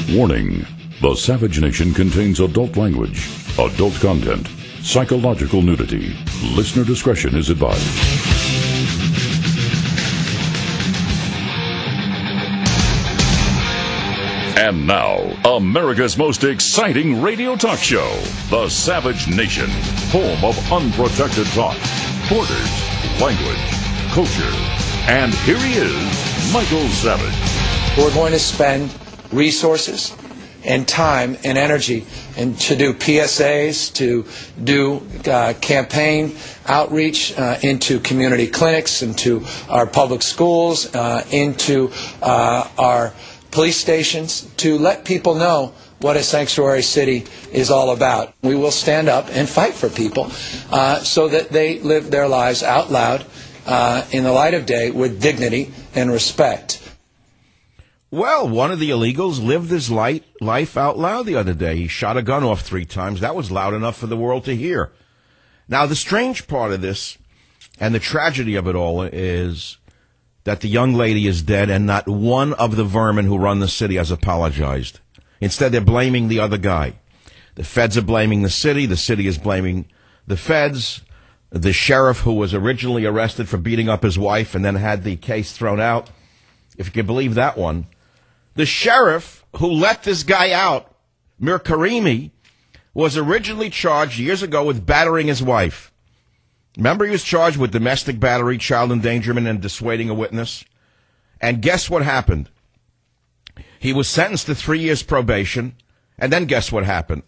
Warning: the Savage Nation contains adult language, adult content, psychological nudity. Listener discretion is advised. And now, America's most exciting radio talk show, The Savage Nation, home of unprotected talk, borders, language, culture. And here he is, Michael Savage. We're going to spend resources and time and energy and to do PSAs, to do campaign outreach into community clinics, into our public schools, into our police stations, to let people know what a sanctuary city is all about. We will stand up and fight for people so that they live their lives out loud in the light of day with dignity and respect. Well, one of the illegals lived his life out loud the other day. He shot a gun off 3 times. That was loud enough for the world to hear. Now, the strange part of this and the tragedy of it all is that the young lady is dead and not one of the vermin who run the city has apologized. Instead, they're blaming the other guy. The feds are blaming the city is blaming the feds. The sheriff who was originally arrested for beating up his wife and then had the case thrown out, if you can believe that one. The sheriff who let this guy out, Mir Karimi, was originally charged years ago with battering his wife. Remember, he was charged with domestic battery, child endangerment, and dissuading a witness. And guess what happened? He was sentenced to 3 years probation, and then guess what happened?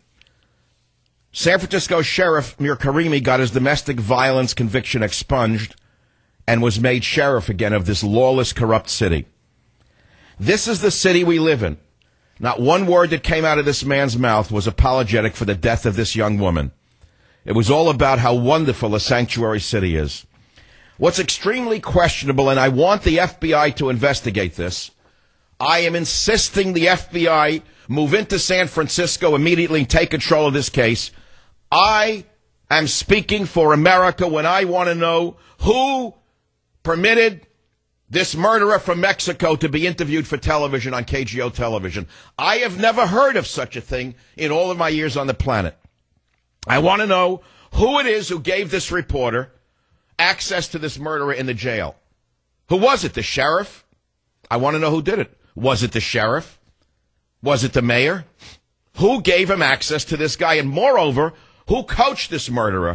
San Francisco Sheriff Mir Karimi got his domestic violence conviction expunged and was made sheriff again of this lawless, corrupt city. This is the city we live in. Not one word that came out of this man's mouth was apologetic for the death of this young woman. It was all about how wonderful a sanctuary city is. What's extremely questionable, and I want the FBI to investigate this, I am insisting the FBI move into San Francisco immediately and take control of this case. I am speaking for America when I want to know who permitted this murderer from Mexico to be interviewed for television on KGO television. I have never heard of such a thing in all of my years on the planet. I want to know who it is who gave this reporter access to this murderer in the jail. Who was it? The sheriff? I want to know who did it. Was it the sheriff? Was it the mayor? Who gave him access to this guy? And moreover, who coached this murderer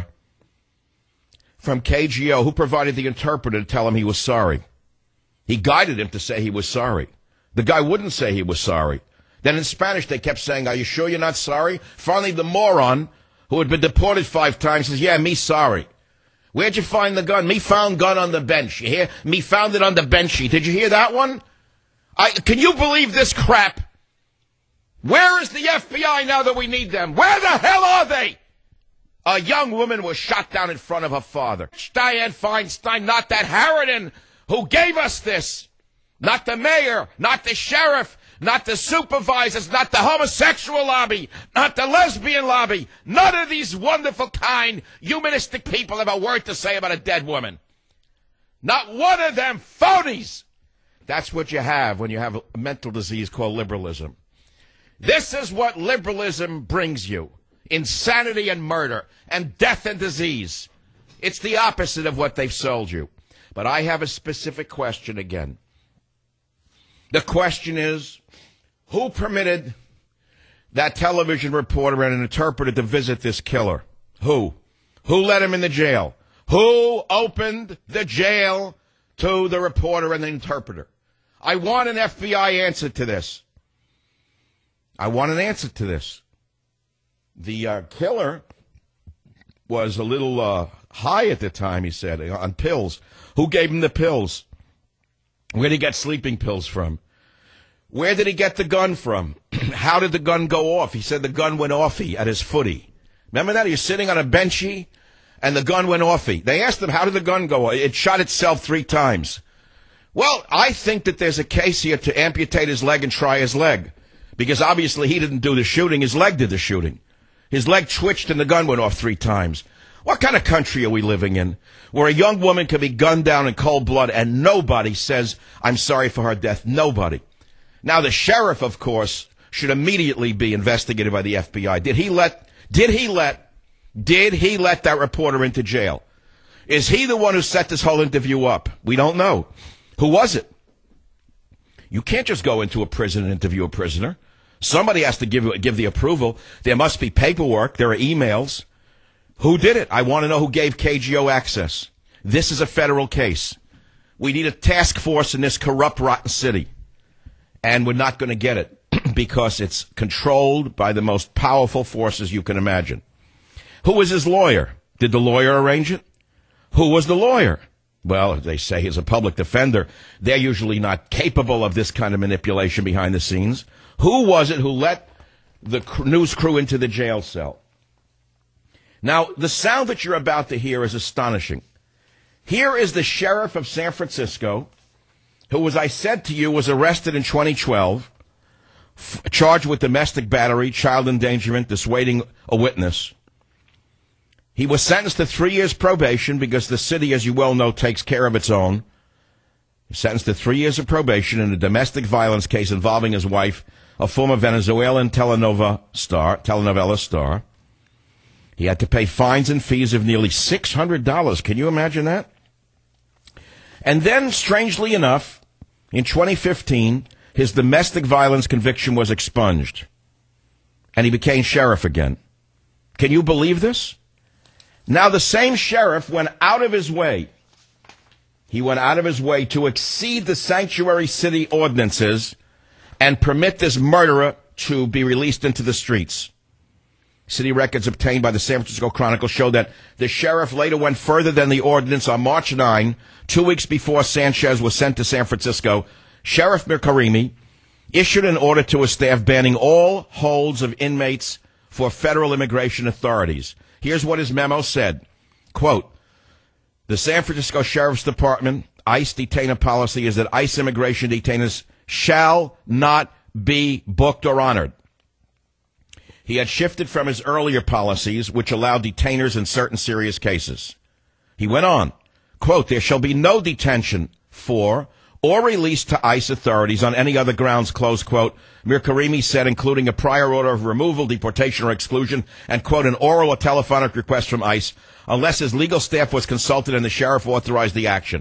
from KGO? Who provided the interpreter to tell him he was sorry? He guided him to say he was sorry. The guy wouldn't say he was sorry. Then in Spanish, they kept saying, "Are you sure you're not sorry?" Finally, the moron who had been deported 5 times says, "Yeah, me sorry." "Where'd you find the gun?" "Me found gun on the bench." You hear? "Me found it on the benchy." Did you hear that one? Can you believe this crap? Where is the FBI now that we need them? Where the hell are they? A young woman was shot down in front of her father. Dianne Feinstein, not that Harridan who gave us this. Not the mayor, not the sheriff, not the supervisors, not the homosexual lobby, not the lesbian lobby. None of these wonderful, kind, humanistic people have a word to say about a dead woman. Not one of them phonies. That's what you have when you have a mental disease called liberalism. This is what liberalism brings you. Insanity and murder and death and disease. It's the opposite of what they've sold you. But I have a specific question again. The question is, who permitted that television reporter and an interpreter to visit this killer? Who? Who let him in the jail? Who opened the jail to the reporter and the interpreter? I want an FBI answer to this. I want an answer to this. The killer was a little high at the time, he said, on pills. Who gave him the pills? Where did he get sleeping pills from? Where did he get the gun from? How did the gun go off? He said the gun went offy at his footy. Remember that? He was sitting on a benchy, and the gun went offy. They asked him, how did the gun go off? It shot itself 3 times. Well, I think that there's a case here to amputate his leg and try his leg. Because obviously he didn't do the shooting, his leg did the shooting. His leg twitched and the gun went off 3 times. What kind of country are we living in where a young woman can be gunned down in cold blood and nobody says, I'm sorry for her death? Nobody. Now, the sheriff, of course, should immediately be investigated by the FBI. Did he let that reporter into jail? Is he the one who set this whole interview up? We don't know. Who was it? You can't just go into a prison and interview a prisoner. Somebody has to give the approval. There must be paperwork. There are emails. Who did it? I want to know who gave KGO access. This is a federal case. We need a task force in this corrupt, rotten city. And we're not going to get it because it's controlled by the most powerful forces you can imagine. Who was his lawyer? Did the lawyer arrange it? Who was the lawyer? Well, they say he's a public defender. They're usually not capable of this kind of manipulation behind the scenes. Who was it who let the news crew into the jail cell? Now, the sound that you're about to hear is astonishing. Here is the sheriff of San Francisco, who, as I said to you, was arrested in 2012, charged with domestic battery, child endangerment, dissuading a witness. He was sentenced to 3 years probation because the city, as you well know, takes care of its own. He was sentenced to 3 years of probation in a domestic violence case involving his wife, a former Venezuelan telenovela star. He had to pay fines and fees of nearly $600. Can you imagine that? And then, strangely enough, in 2015, his domestic violence conviction was expunged. And he became sheriff again. Can you believe this? Now, the same sheriff went out of his way. He went out of his way to exceed the sanctuary city ordinances and permit this murderer to be released into the streets. City records obtained by the San Francisco Chronicle show that the sheriff later went further than the ordinance on March 9, 2 weeks before Sanchez was sent to San Francisco. Sheriff Mirkarimi issued an order to his staff banning all holds of inmates for federal immigration authorities. Here's what his memo said. Quote, the San Francisco Sheriff's Department ICE detainer policy is that ICE immigration detainers shall not be booked or honored. He had shifted from his earlier policies, which allowed detainers in certain serious cases. He went on, quote, there shall be no detention for or release to ICE authorities on any other grounds, close quote. Mirkarimi said, including a prior order of removal, deportation, or exclusion, and, quote, an oral or telephonic request from ICE, unless his legal staff was consulted and the sheriff authorized the action.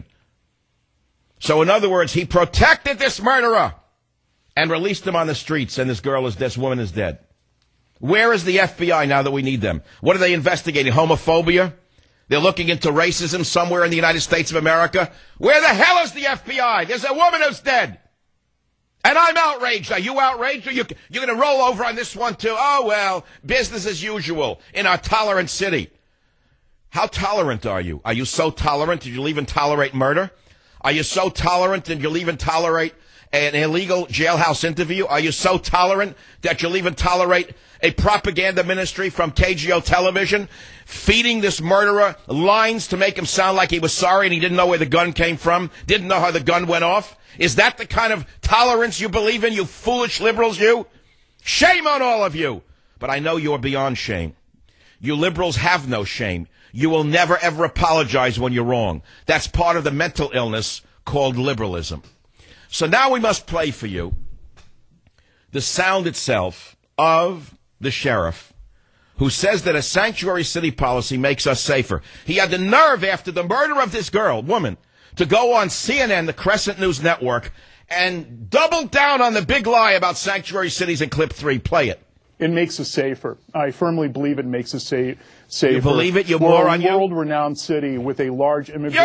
So, in other words, he protected this murderer and released him on the streets, and this woman is dead. Where is the FBI now that we need them? What are they investigating? Homophobia? They're looking into racism somewhere in the United States of America? Where the hell is the FBI? There's a woman who's dead. And I'm outraged. Are you outraged? Or you're going to roll over on this one too? Oh, well, business as usual in our tolerant city. How tolerant are you? Are you so tolerant that you'll even tolerate murder? Are you so tolerant that you'll even tolerate an illegal jailhouse interview? Are you so tolerant that you'll even tolerate a propaganda ministry from KGO television feeding this murderer lines to make him sound like he was sorry and he didn't know where the gun came from, didn't know how the gun went off? Is that the kind of tolerance you believe in, you foolish liberals, you? Shame on all of you. But I know you're beyond shame. You liberals have no shame. You will never, ever apologize when you're wrong. That's part of the mental illness called liberalism. So now we must play for you the sound itself of the sheriff who says that a sanctuary city policy makes us safer. He had the nerve after the murder of this woman, to go on CNN, the Crescent News Network, and double down on the big lie about sanctuary cities in clip 3. Play it. It makes us safer. I firmly believe it makes us safer. You believe it? You're We're a world-renowned city with a large immigrant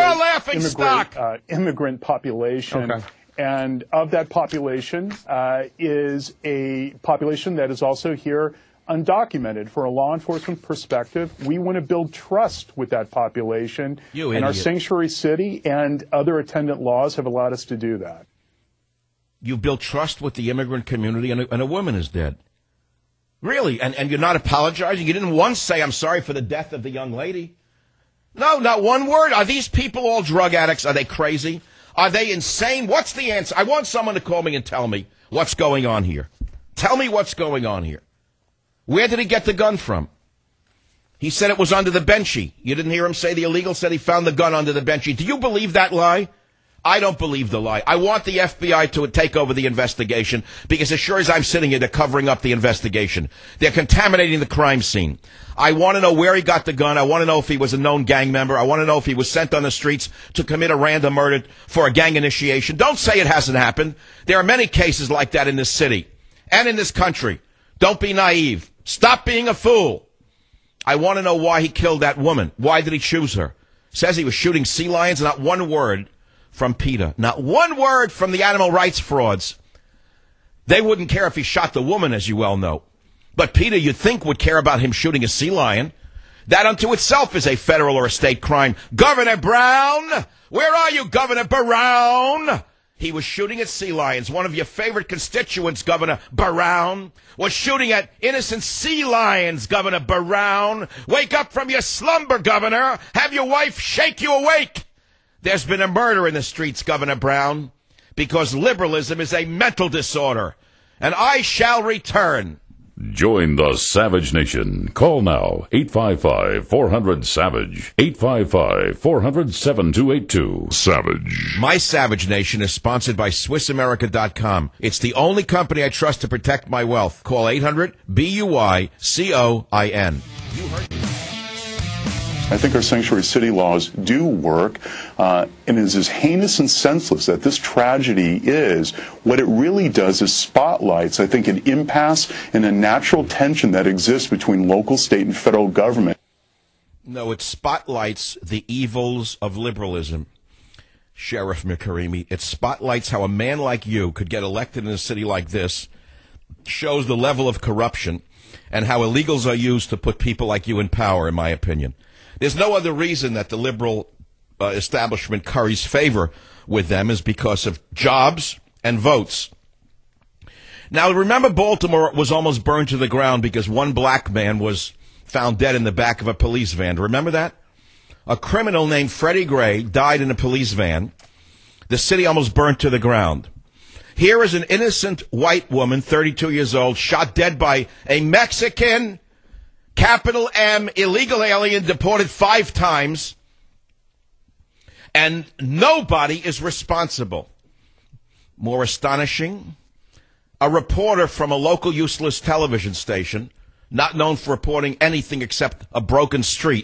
population. Okay. And of that population is a population that is also here undocumented. For a law enforcement perspective, we want to build trust with that population. And our sanctuary city and other attendant laws have allowed us to do that. You build trust with the immigrant community, and a woman is dead. Really? And you're not apologizing? You didn't once say, I'm sorry for the death of the young lady? No, not one word. Are these people all drug addicts? Are they crazy? Are they insane? What's the answer? I want someone to call me and tell me what's going on here. Tell me what's going on here. Where did he get the gun from? He said it was under the benchy. You didn't hear him say the illegal said he found the gun under the benchy. Do you believe that lie? I don't believe the lie. I want the FBI to take over the investigation because as sure as I'm sitting here, they're covering up the investigation. They're contaminating the crime scene. I want to know where he got the gun. I want to know if he was a known gang member. I want to know if he was sent on the streets to commit a random murder for a gang initiation. Don't say it hasn't happened. There are many cases like that in this city and in this country. Don't be naive. Stop being a fool. I want to know why he killed that woman. Why did he choose her? Says he was shooting sea lions. Not one word from PETA. Not one word from the animal rights frauds. They wouldn't care if he shot the woman, as you well know. But PETA, you'd think, would care about him shooting a sea lion. That unto itself is a federal or a state crime. Governor Brown! Where are you, Governor Brown? He was shooting at sea lions. One of your favorite constituents, Governor Brown, was shooting at innocent sea lions, Governor Brown. Wake up from your slumber, Governor. Have your wife shake you awake. There's been a murder in the streets, Governor Brown, because liberalism is a mental disorder. And I shall return. Join the Savage Nation. Call now, 855-400-SAVAGE, 855-400-7282. Savage. My Savage Nation is sponsored by SwissAmerica.com. It's the only company I trust to protect my wealth. Call 800-BUY-COIN. You heard me. I think our sanctuary city laws do work, and it is as heinous and senseless that this tragedy is. What it really does is spotlights, I think, an impasse and a natural tension that exists between local, state, and federal government. No, it spotlights the evils of liberalism, Sheriff McCarimi. It spotlights how a man like you could get elected in a city like this, shows the level of corruption, and how illegals are used to put people like you in power, in my opinion. There's no other reason that the liberal establishment curries favor with them is because of jobs and votes. Now, remember Baltimore was almost burned to the ground because one black man was found dead in the back of a police van. Remember that? A criminal named Freddie Gray died in a police van. The city almost burnt to the ground. Here is an innocent white woman, 32 years old, shot dead by a Mexican, capital M, illegal alien, deported 5 times, and nobody is responsible. More astonishing, a reporter from a local useless television station, not known for reporting anything except a broken street,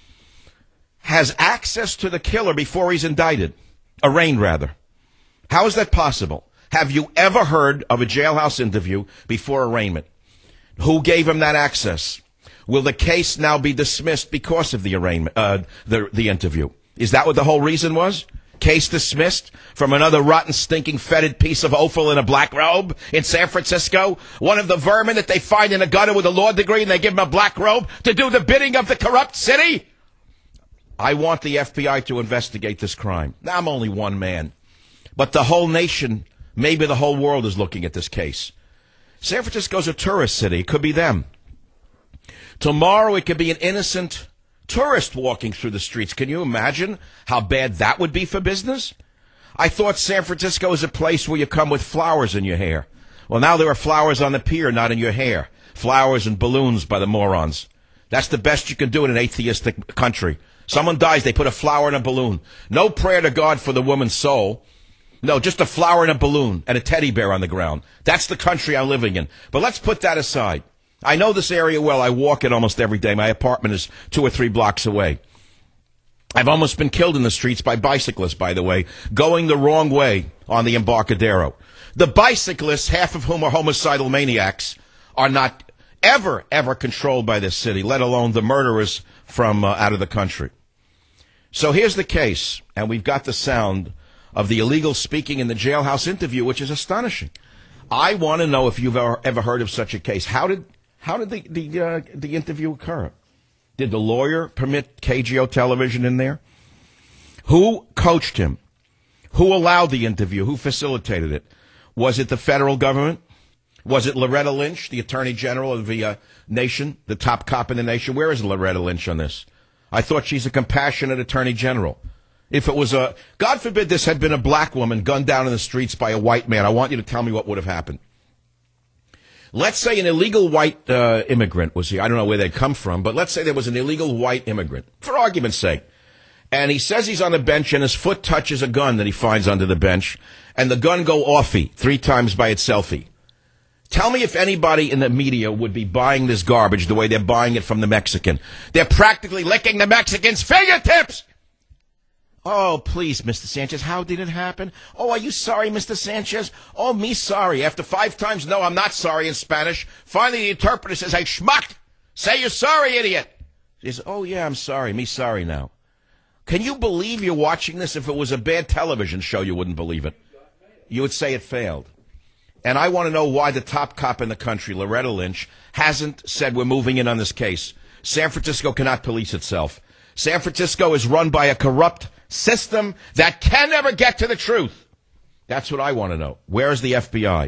has access to the killer before he's indicted, arraigned rather. How is that possible? Have you ever heard of a jailhouse interview before arraignment? Who gave him that access? Will the case now be dismissed because of the arraignment, the interview? Is that what the whole reason was? Case dismissed from another rotten, stinking, fetid piece of offal in a black robe in San Francisco? One of the vermin that they find in a gutter with a law degree and they give him a black robe to do the bidding of the corrupt city? I want the FBI to investigate this crime. Now, I'm only one man. But the whole nation, maybe the whole world is looking at this case. San Francisco's a tourist city. It could be them. Tomorrow it could be an innocent tourist walking through the streets. Can you imagine how bad that would be for business? I thought San Francisco is a place where you come with flowers in your hair. Well, now there are flowers on the pier, not in your hair. Flowers and balloons by the morons. That's the best you can do in an atheistic country. Someone dies, they put a flower in a balloon. No prayer to God for the woman's soul. No, just a flower in a balloon and a teddy bear on the ground. That's the country I'm living in. But let's put that aside. I know this area well. I walk it almost every day. My apartment is 2 or 3 blocks away. I've almost been killed in the streets by bicyclists, by the way, going the wrong way on the Embarcadero. The bicyclists, half of whom are homicidal maniacs, are not ever controlled by this city, let alone the murderers from out of the country. So here's the case, and we've got the sound of the illegal speaking in the jailhouse interview, which is astonishing. I want to know if you've ever heard of such a case. How did the interview occur? Did the lawyer permit KGO television in there? Who coached him? Who allowed the interview? Who facilitated it? Was it the federal government? Was it Loretta Lynch, the Attorney General of the nation, the top cop in the nation? Where is Loretta Lynch on this? I thought she's a compassionate Attorney General. If it was God forbid this had been a black woman gunned down in the streets by a white man, I want you to tell me what would have happened. Let's say an illegal white immigrant was here. I don't know where they'd come from, but let's say there was an illegal white immigrant, for argument's sake. And he says he's on the bench, and his foot touches a gun that he finds under the bench, and the gun go offy 3 times by itselfy. Tell me if anybody in the media would be buying this garbage the way they're buying it from the Mexican. They're practically licking the Mexican's fingertips. Oh, please, Mr. Sanchez, how did it happen? Oh, are you sorry, Mr. Sanchez? Oh, me sorry. After 5 times, no, I'm not sorry in Spanish. Finally, the interpreter says, hey, schmuck, say you're sorry, idiot. He says, oh, yeah, I'm sorry. Me sorry now. Can you believe you're watching this? If it was a bad television show, you wouldn't believe it. You would say it failed. And I want to know why the top cop in the country, Loretta Lynch, hasn't said we're moving in on this case. San Francisco cannot police itself. San Francisco is run by a corrupt system that can never get to the truth. That's what I want to know. Where is the FBI?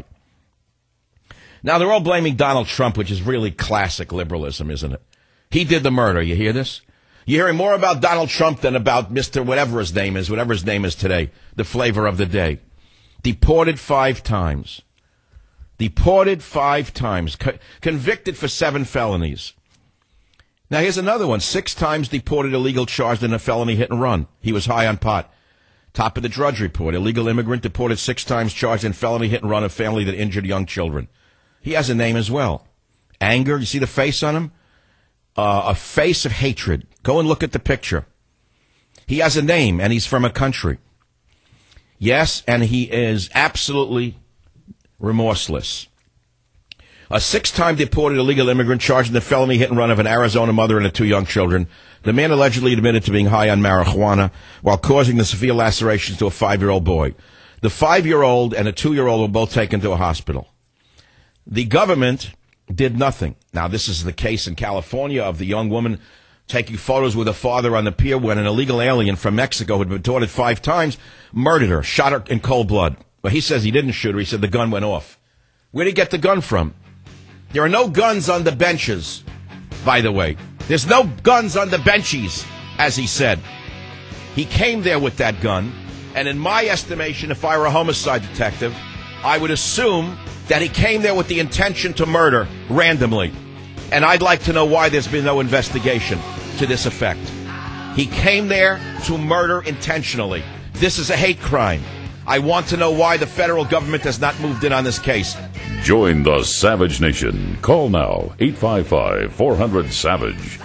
Now, they're all blaming Donald Trump, which is really classic liberalism, isn't it? He did the murder. You hear this? You're hearing more about Donald Trump than about Mr. whatever his name is today, the flavor of the day. Deported 5 times. Deported 5 times. Convicted for 7 felonies. Now, here's another one. 6 times deported, illegal, charged in a felony hit and run. He was high on pot. Top of the Drudge Report. Illegal immigrant deported 6 times, charged in felony hit and run, a family that injured young children. He has a name as well. Anger. You see the face on him? A face of hatred. Go and look at the picture. He has a name, and he's from a country. Yes, and he is absolutely remorseless. A 6-time deported illegal immigrant charged in the felony hit and run of an Arizona mother and 2 young children. The man allegedly admitted to being high on marijuana while causing the severe lacerations to a 5-year-old boy. The 5-year-old and a 2-year-old were both taken to a hospital. The government did nothing. Now, this is the case in California of the young woman taking photos with her father on the pier when an illegal alien from Mexico who had been deported 5 times murdered her, shot her in cold blood. Well, he says he didn't shoot her. He said the gun went off. Where did he get the gun from? There are no guns on the benches, by the way. There's no guns on the benchies, as he said. He came there with that gun, and in my estimation, if I were a homicide detective, I would assume that he came there with the intention to murder randomly. And I'd like to know why there's been no investigation to this effect. He came there to murder intentionally. This is a hate crime. I want to know why the federal government has not moved in on this case. Join the Savage Nation. Call now, 855-400-SAVAGE,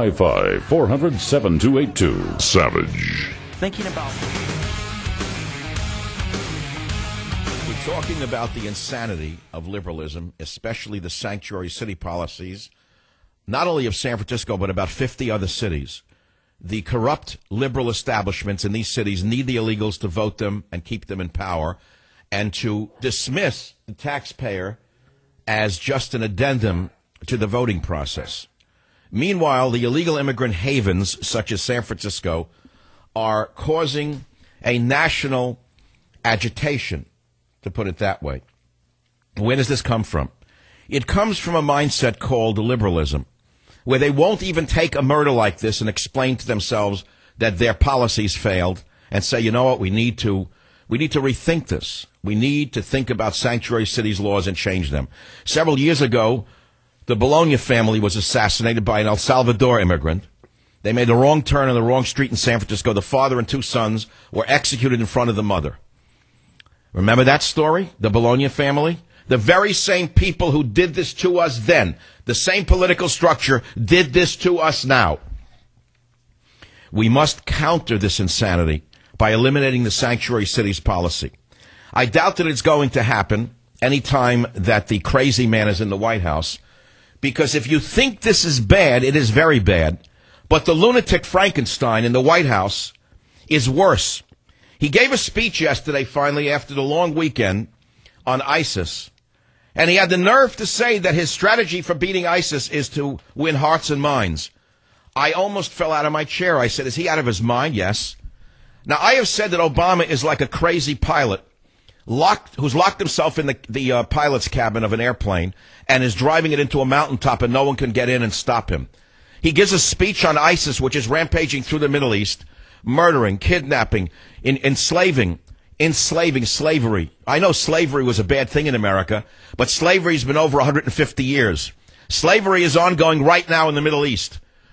855-400-7282. Savage. Thinking about... We're talking about the insanity of liberalism, especially the sanctuary city policies, not only of San Francisco, but about 50 other cities. The corrupt liberal establishments in these cities need the illegals to vote them and keep them in power and to dismiss the taxpayer as just an addendum to the voting process. Meanwhile, the illegal immigrant havens, such as San Francisco, are causing a national agitation, to put it that way. Where does this come from? It comes from a mindset called liberalism, where they won't even take a murder like this and explain to themselves that their policies failed and say, you know what, we need to rethink this. We need to think about sanctuary cities laws and change them. Several years ago, the Bologna family was assassinated by an El Salvador immigrant. They made the wrong turn on the wrong street in San Francisco. The father and 2 sons were executed in front of the mother. Remember that story? The Bologna family? The very same people who did this to us then, the same political structure, did this to us now. We must counter this insanity by eliminating the sanctuary cities policy. I doubt that it's going to happen any time that the crazy man is in the White House, because if you think this is bad, it is very bad. But the lunatic Frankenstein in the White House is worse. He gave a speech yesterday, finally, after the long weekend, on ISIS. And he had the nerve to say that his strategy for beating ISIS is to win hearts and minds. I almost fell out of my chair. I said, is he out of his mind? Yes. Now, I have said that Obama is like a crazy pilot who's locked himself in the pilot's cabin of an airplane and is driving it into a mountaintop and no one can get in and stop him. He gives a speech on ISIS, which is rampaging through the Middle East, murdering, kidnapping, enslaving, slavery. I know slavery was a bad thing in America, but slavery's been over 150 years. Slavery is ongoing right now in the Middle East.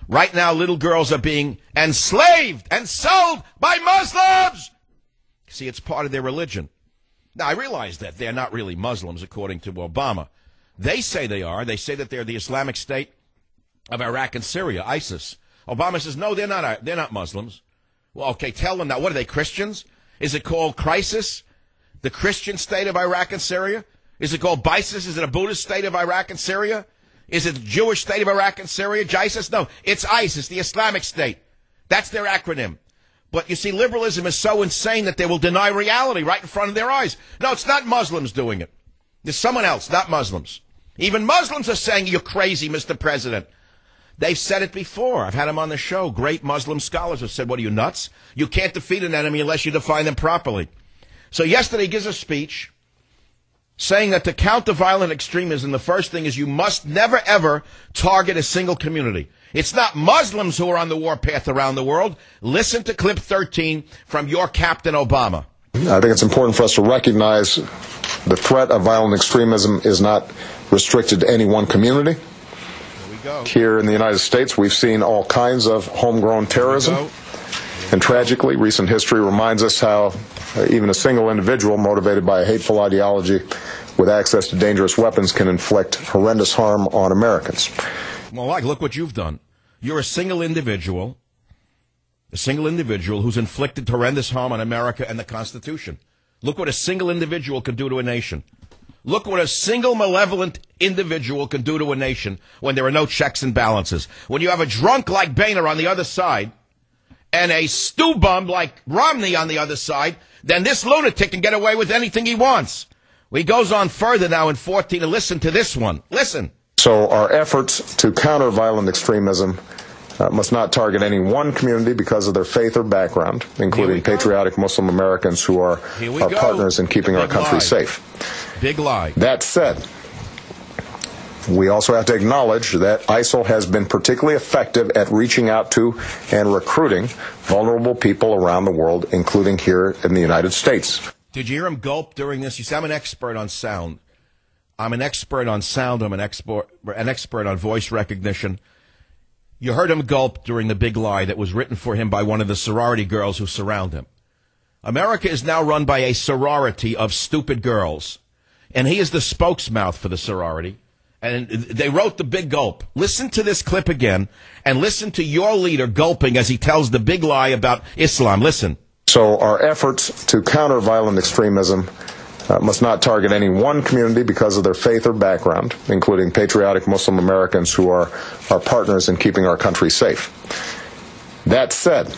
Right now, little girls are being enslaved and sold by Muslims. See, it's part of their religion. Now, I realize that they're not really Muslims, according to Obama. They say they are. They say that they're the Islamic State of Iraq and Syria, ISIS. Obama says, no, they're not Muslims. Well, okay, tell them now. What are they, Christians? Is it called Crisis? The Christian state of Iraq and Syria? Is it called BISIS? Is it a Buddhist state of Iraq and Syria? Is it the Jewish state of Iraq and Syria, JISIS? No, it's ISIS, the Islamic State. That's their acronym. But you see, liberalism is so insane that they will deny reality right in front of their eyes. No, it's not Muslims doing it. There's someone else, not Muslims. Even Muslims are saying, you're crazy, Mr. President. They've said it before. I've had them on the show. Great Muslim scholars have said, what are you, nuts? You can't defeat an enemy unless you define them properly. So yesterday he gives a speech saying that to counter violent extremism, the first thing is you must never, ever target a single community. It's not Muslims who are on the warpath around the world. Listen to clip 13 from your Captain Obama. I think it's important for us to recognize the threat of violent extremism is not restricted to any one community. Here in the United States, we've seen all kinds of homegrown terrorism. And tragically, recent history reminds us how even a single individual motivated by a hateful ideology with access to dangerous weapons can inflict horrendous harm on Americans. Well, look what you've done. You're a single individual who's inflicted horrendous harm on America and the Constitution. Look what a single individual can do to a nation. Look what a single malevolent individual can do to a nation when there are no checks and balances. When you have a drunk like Boehner on the other side and a stew bum like Romney on the other side, then this lunatic can get away with anything he wants. Well, he goes on further now in 14 and listen to this one. Listen. So our efforts to counter violent extremism must not target any one community because of their faith or background, including patriotic Muslim Americans who are our partners in keeping our country safe. Big lie. That said, we also have to acknowledge that ISIL has been particularly effective at reaching out to and recruiting vulnerable people around the world, including here in the United States. Did you hear him gulp during this? You see, I'm an expert on sound. I'm an expert on sound. I'm an expert on voice recognition. You heard him gulp during the big lie that was written for him by one of the sorority girls who surround him. America is now run by a sorority of stupid girls, and he is the spokesmouth for the sorority. And they wrote the big gulp. Listen to this clip again, and listen to your leader gulping as he tells the big lie about Islam. Listen. So our efforts to counter violent extremism must not target any one community because of their faith or background, including patriotic Muslim Americans who are our partners in keeping our country safe. That said,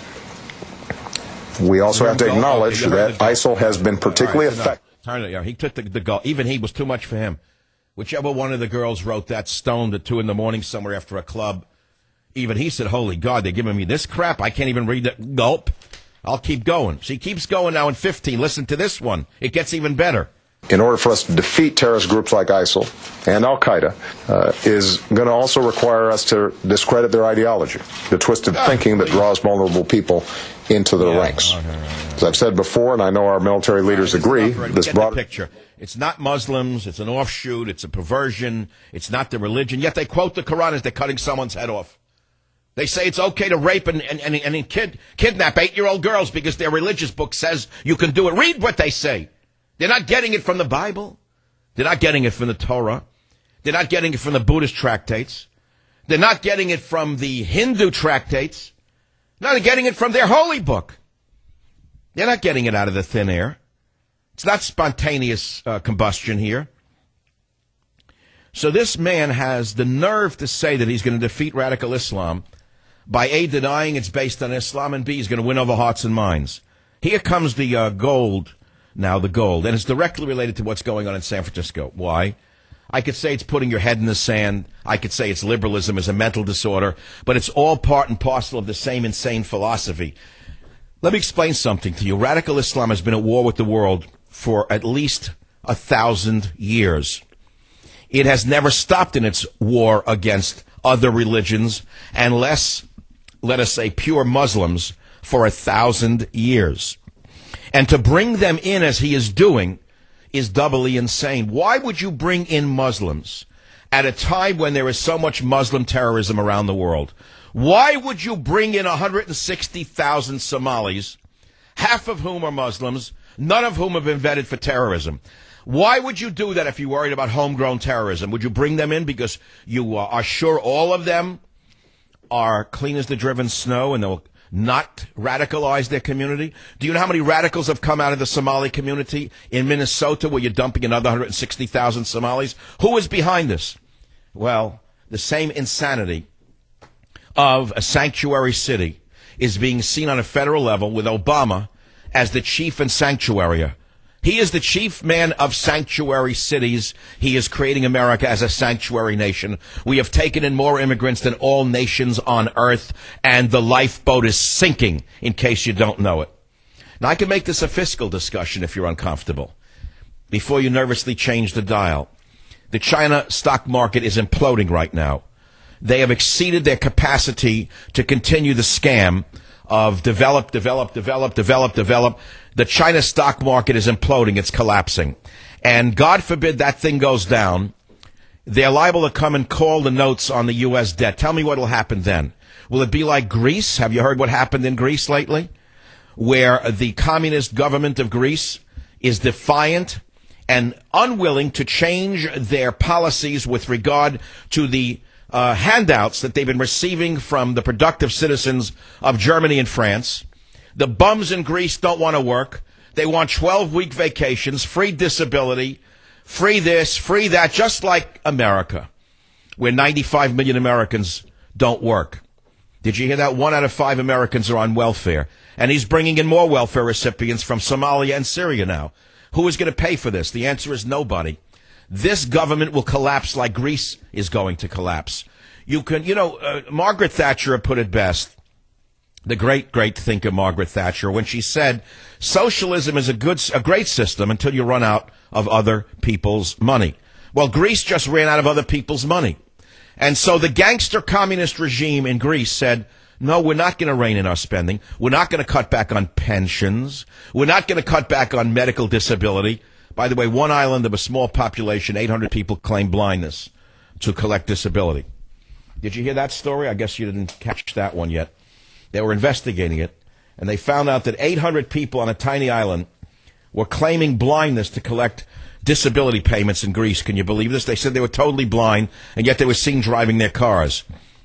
we also have to acknowledge that ISIL has been particularly effective. He took the gulp. Even he was too much for him. Whichever one of the girls wrote that stoned at 2 a.m. somewhere after a club, even he said, holy God, they're giving me this crap. I can't even read that. Gulp. I'll keep going. So he keeps going now in 15. Listen to this one. It gets even better. In order for us to defeat terrorist groups like ISIL and Al-Qaeda is going to also require us to discredit their ideology, the twisted thinking that draws vulnerable people into their ranks. As I've said before, and I know our military leaders agree, this broader picture. It's not Muslims. It's an offshoot. It's a perversion. It's not the religion. Yet they quote the Quran as they're cutting someone's head off. They say it's okay to rape and kidnap 8-year-old girls because their religious book says you can do it. Read what they say. They're not getting it from the Bible. They're not getting it from the Torah. They're not getting it from the Buddhist tractates. They're not getting it from the Hindu tractates. No, they're getting it from their holy book. They're not getting it out of the thin air. It's not spontaneous combustion here. So this man has the nerve to say that he's going to defeat radical Islam by A, denying it's based on Islam, and B, he's going to win over hearts and minds. Here comes the gold, and it's directly related to what's going on in San Francisco. Why? I could say it's putting your head in the sand. I could say it's liberalism as a mental disorder, but it's all part and parcel of the same insane philosophy. Let me explain something to you. Radical Islam has been at war with the world for at least 1,000 years. It has never stopped in its war against other religions and less, let us say, pure Muslims for 1,000 years. And to bring them in as he is doing is doubly insane. Why would you bring in Muslims at a time when there is so much Muslim terrorism around the world? Why would you bring in 160,000 Somalis, half of whom are Muslims, none of whom have been vetted for terrorism? Why would you do that if you're worried about homegrown terrorism? Would you bring them in because you are sure all of them are clean as the driven snow and they'll not radicalize their community? Do you know how many radicals have come out of the Somali community in Minnesota where you're dumping another 160,000 Somalis? Who is behind this? Well, the same insanity of a sanctuary city is being seen on a federal level with Obama as the chief and sanctuary. He is the chief man of sanctuary cities. He is creating America as a sanctuary nation. We have taken in more immigrants than all nations on earth, and the lifeboat is sinking, in case you don't know it. Now, I can make this a fiscal discussion if you're uncomfortable, before you nervously change the dial. The China stock market is imploding right now. They have exceeded their capacity to continue the scam of develop. The China stock market is imploding. It's collapsing. And God forbid that thing goes down. They're liable to come and call the notes on the U.S. debt. Tell me what will happen then. Will it be like Greece? Have you heard what happened in Greece lately? Where the communist government of Greece is defiant and unwilling to change their policies with regard to the handouts that they've been receiving from the productive citizens of Germany and France. The bums in Greece don't want to work. They want 12-week vacations, free disability, free this, free that, just like America, where 95 million Americans don't work. Did you hear that? 1 out of 5 Americans are on welfare. And he's bringing in more welfare recipients from Somalia and Syria now. Who is going to pay for this? The answer is nobody. This government will collapse like Greece is going to collapse. Margaret Thatcher put it best. The great thinker Margaret Thatcher, when she said, socialism is a great system until you run out of other people's money. Well, Greece just ran out of other people's money. And so the gangster communist regime in Greece said, no, we're not going to rein in our spending. We're not going to cut back on pensions. We're not going to cut back on medical disability. By the way, one island of a small population, 800 people claim blindness to collect disability. Did you hear that story? I guess you didn't catch that one yet. They were investigating it, and they found out that 800 people on a tiny island were claiming blindness to collect disability payments in Greece. Can you believe this? They said they were totally blind, and yet they were seen driving their cars.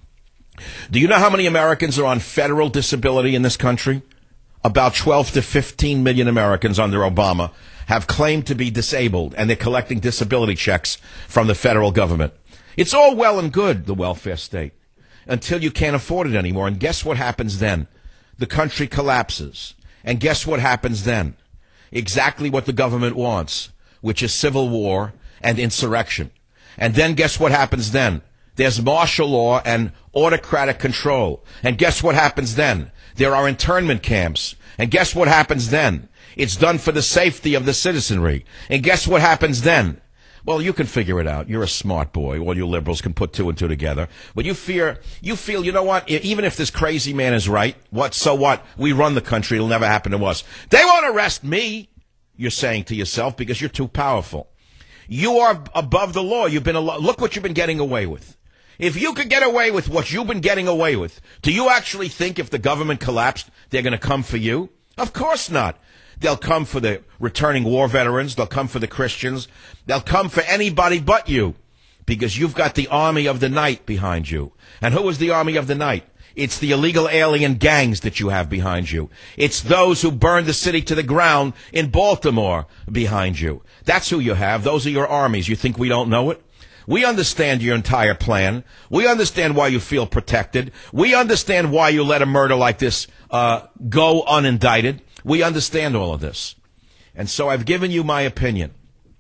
Do you know how many Americans are on federal disability in this country? About 12 to 15 million Americans under Obama have claimed to be disabled, and they're collecting disability checks from the federal government. It's all well and good, the welfare state, until you can't afford it anymore. And guess what happens then? The country collapses. And guess what happens then? Exactly what the government wants, which is civil war and insurrection. And then guess what happens then? There's martial law and autocratic control. And guess what happens then? There are internment camps. And guess what happens then? It's done for the safety of the citizenry. And guess what happens then? Well, you can figure it out. You're a smart boy. All you liberals can put 2 and 2 together. But you feel, you know what? Even if this crazy man is right, so what? We run the country. It'll never happen to us. They won't arrest me, you're saying to yourself, because you're too powerful. You are above the law. Look what you've been getting away with. If you could get away with what you've been getting away with, do you actually think if the government collapsed, they're going to come for you? Of course not. They'll come for the returning war veterans. They'll come for the Christians. They'll come for anybody but you, because you've got the army of the night behind you. And who is the army of the night? It's the illegal alien gangs that you have behind you. It's those who burned the city to the ground in Baltimore behind you. That's who you have. Those are your armies. You think we don't know it? We understand your entire plan. We understand why you feel protected. We understand why you let a murder like this go unindicted. We understand all of this. And so I've given you my opinion.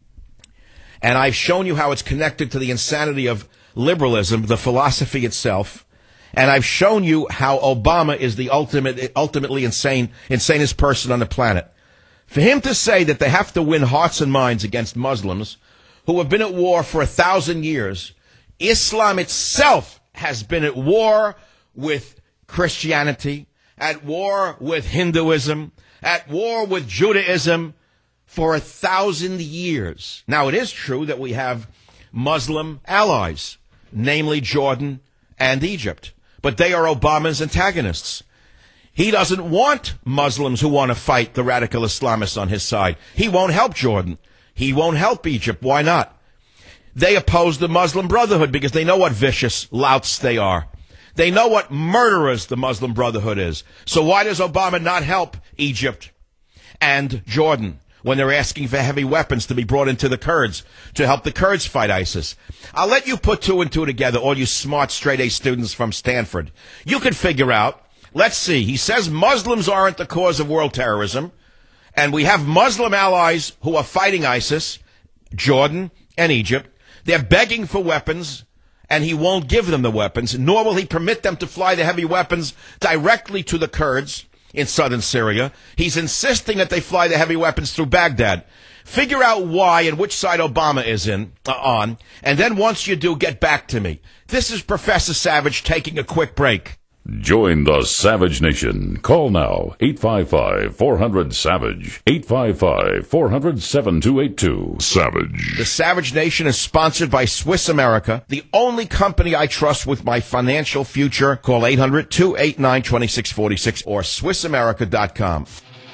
And I've shown you how it's connected to the insanity of liberalism, the philosophy itself. And I've shown you how Obama is the ultimately insanest person on the planet. For him to say that they have to win hearts and minds against Muslims who have been at war for 1,000 years, Islam itself has been at war with Christianity, at war with Hinduism, at war with Judaism for 1,000 years. Now, it is true that we have Muslim allies, namely Jordan and Egypt. but they are Obama's antagonists. He doesn't want Muslims who want to fight the radical Islamists on his side. He won't help Jordan. He won't help Egypt. Why not? They oppose the Muslim Brotherhood because they know what vicious louts they are. They know what murderers the Muslim Brotherhood is. So why does Obama not help Egypt and Jordan when they're asking for heavy weapons to be brought into the Kurds to help the Kurds fight ISIS? I'll let you put two and two together, all you smart straight-A students from Stanford. You can figure out. Let's see. He says Muslims aren't the cause of world terrorism, and we have Muslim allies who are fighting ISIS, Jordan and Egypt. They're begging for weapons, and he won't give them the weapons, nor will he permit them to fly the heavy weapons directly to the Kurds in southern Syria. He's insisting that they fly the heavy weapons through Baghdad. Figure out why and which side Obama is on, and then once you do, get back to me. This is Professor Savage taking a quick break. Join the Savage Nation. Call now, 855-400-SAVAGE, 855-400-7282. Savage. The Savage Nation is sponsored by Swiss America, the only company I trust with my financial future. Call 800-289-2646 or SwissAmerica.com.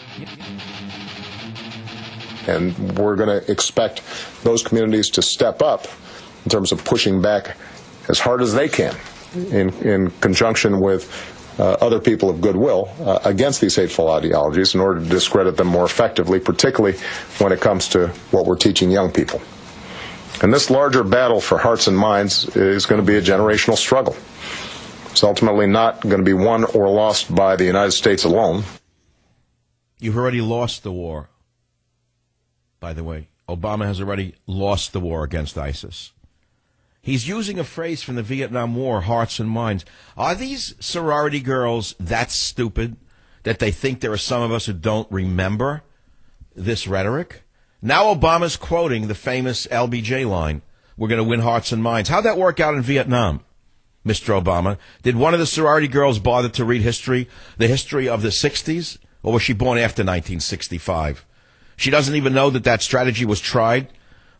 And we're going to expect those communities to step up in terms of pushing back as hard as they can in conjunction with other people of goodwill against these hateful ideologies in order to discredit them more effectively, particularly when it comes to what we're teaching young people. And this larger battle for hearts and minds is going to be a generational struggle. It's ultimately not going to be won or lost by the United States alone. You've already lost the war. By the way, Obama has already lost the war against ISIS. He's using a phrase from the Vietnam War, hearts and minds. Are these sorority girls that stupid that they think there are some of us who don't remember this rhetoric? Now Obama's quoting the famous LBJ line, we're going to win hearts and minds. How'd that work out in Vietnam, Mr. Obama? Did one of the sorority girls bother to read history, the history of the 60s? Or was she born after 1965? She doesn't even know that strategy was tried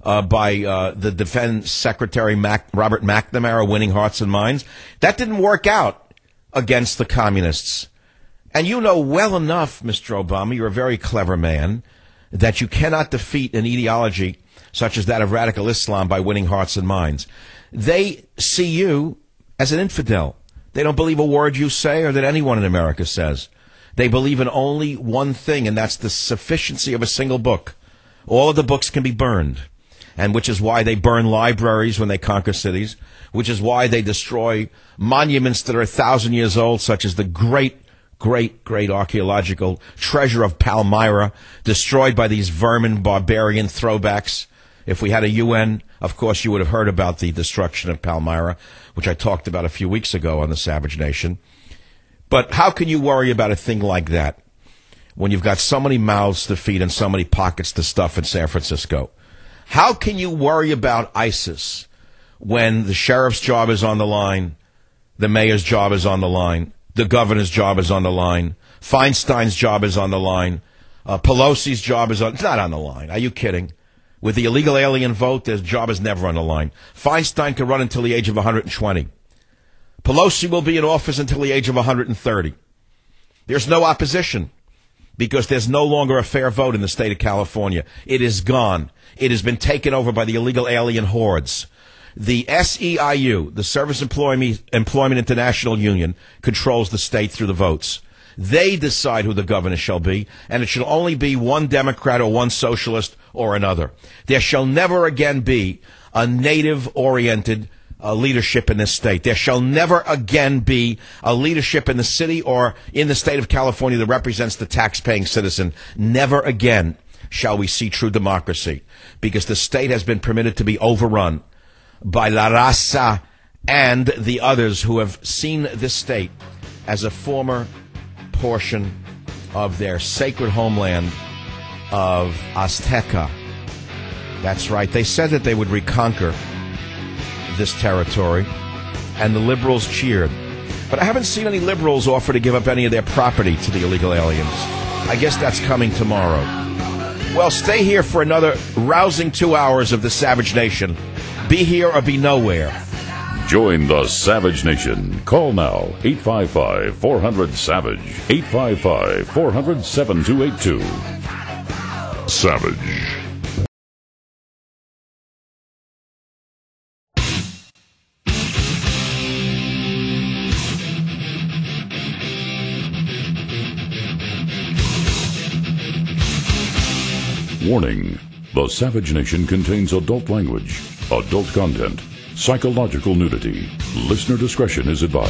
by the Defense Secretary Robert McNamara winning hearts and minds. That didn't work out against the communists. And you know well enough, Mr. Obama, you're a very clever man, that you cannot defeat an ideology such as that of radical Islam by winning hearts and minds. They see you as an infidel. They don't believe a word you say or that anyone in America says. They believe in only one thing, and that's the sufficiency of a single book. All of the books can be burned. And which is why they burn libraries when they conquer cities, which is why they destroy monuments that are 1,000 years old, such as the great archaeological treasure of Palmyra, destroyed by these vermin barbarian throwbacks. If we had a UN, of course, you would have heard about the destruction of Palmyra, which I talked about a few weeks ago on the Savage Nation. But how can you worry about a thing like that when you've got so many mouths to feed and so many pockets to stuff in San Francisco? How can you worry about ISIS when the sheriff's job is on the line, the mayor's job is on the line, the governor's job is on the line, Feinstein's job is on the line, Pelosi's job is it's not on the line. Are you kidding? With the illegal alien vote, their job is never on the line. Feinstein can run until the age of 120. Pelosi will be in office until the age of 130. There's no opposition because there's no longer a fair vote in the state of California. It is gone. It has been taken over by the illegal alien hordes. The SEIU, the Service Employment International Union, controls the state through the votes. They decide who the governor shall be, and it shall only be one Democrat or one socialist or another. There shall never again be a native-oriented leadership in this state. There shall never again be a leadership in the city or in the state of California that represents the tax-paying citizen. Never again shall we see true democracy, because the state has been permitted to be overrun by La Raza and the others who have seen this state as a former portion of their sacred homeland of Azteca. That's right. They said that they would reconquer this territory, and the liberals cheered. But I haven't seen any liberals offer to give up any of their property to the illegal aliens. I guess that's coming tomorrow. Well, stay here for another rousing 2 hours of the Savage Nation. Be here or be nowhere. Join the Savage Nation. Call now, 855-400-SAVAGE, 855-400-7282. Savage. Warning. The Savage Nation contains adult language, adult content, psychological nudity. Listener discretion is advised.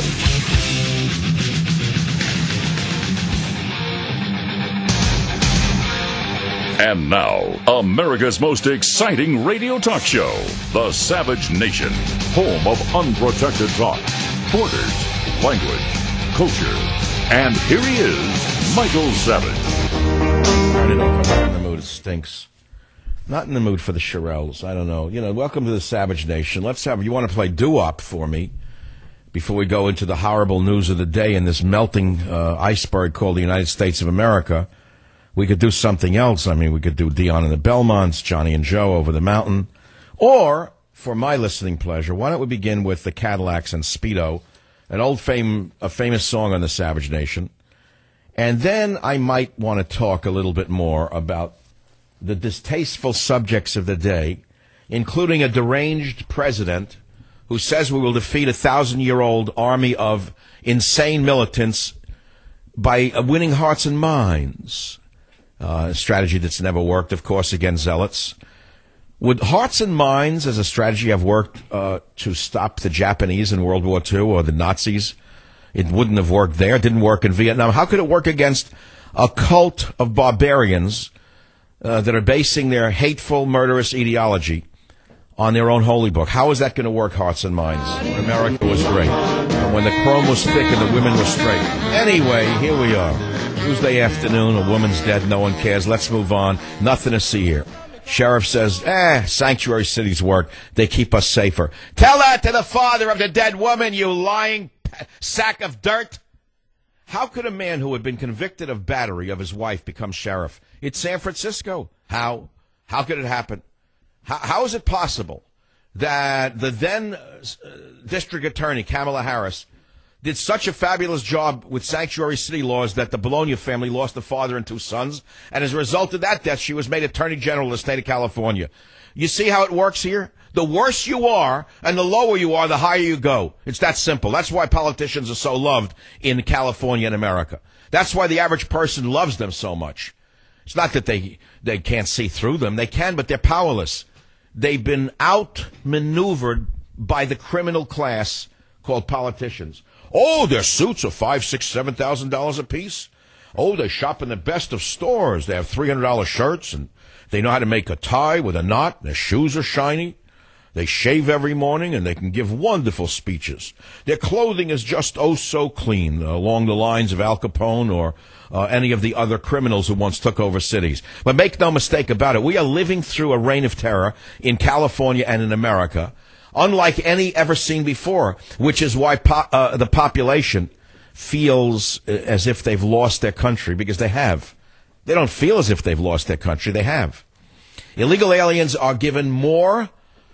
And now, America's most exciting radio talk show, The Savage Nation, home of unprotected thought, borders, language, culture. And here he is, Michael Savage. I don't know if I'm not in the mood. It stinks. Not in the mood for the Shirelles. I don't know. Welcome to the Savage Nation. You want to play doo-wop for me before we go into the horrible news of the day in this melting iceberg called the United States of America. We could do something else. I mean, we could do Dion and the Belmonts, Johnny and Joe Over the Mountain. Or, for my listening pleasure, why don't we begin with the Cadillacs and Speedo, a famous song on the Savage Nation. And then I might want to talk a little bit more about the distasteful subjects of the day, including a deranged president who says we will defeat a 1,000-year-old army of insane militants by winning hearts and minds. A strategy that's never worked, of course, against zealots. Would hearts and minds as a strategy have worked to stop the Japanese in World War II or the Nazis? It wouldn't have worked there. It didn't work in Vietnam. How could it work against a cult of barbarians that are basing their hateful, murderous ideology on their own holy book? How is that going to work, hearts and minds, when America was great, and when the chrome was thick and the women were straight? Anyway, here we are. Tuesday afternoon, a woman's dead, no one cares. Let's move on. Nothing to see here. Sheriff says, sanctuary cities work. They keep us safer. Tell that to the father of the dead woman, you lying sack of dirt. How could a man who had been convicted of battery of his wife become sheriff? It's San Francisco. How? How could it happen? How is it possible that the then district attorney, Kamala Harris, did such a fabulous job with sanctuary city laws that the Bologna family lost a father and two sons, and as a result of that death, she was made Attorney General of the state of California? You see how it works here? The worse you are and the lower you are, the higher you go. It's that simple. That's why politicians are so loved in California and America. That's why the average person loves them so much. It's not that they can't see through them. They can, but they're powerless. They've been outmaneuvered by the criminal class called politicians. Oh, their suits are $5,000, $6,000, $7,000 a piece. Oh, they shop in the best of stores. They have $300 shirts, and they know how to make a tie with a knot. Their shoes are shiny. They shave every morning, and they can give wonderful speeches. Their clothing is just so clean, along the lines of Al Capone or any of the other criminals who once took over cities. But make no mistake about it, we are living through a reign of terror in California and in America, unlike any ever seen before, which is why the population feels as if they've lost their country, because they have. They don't feel as if they've lost their country. They have. Illegal aliens are given more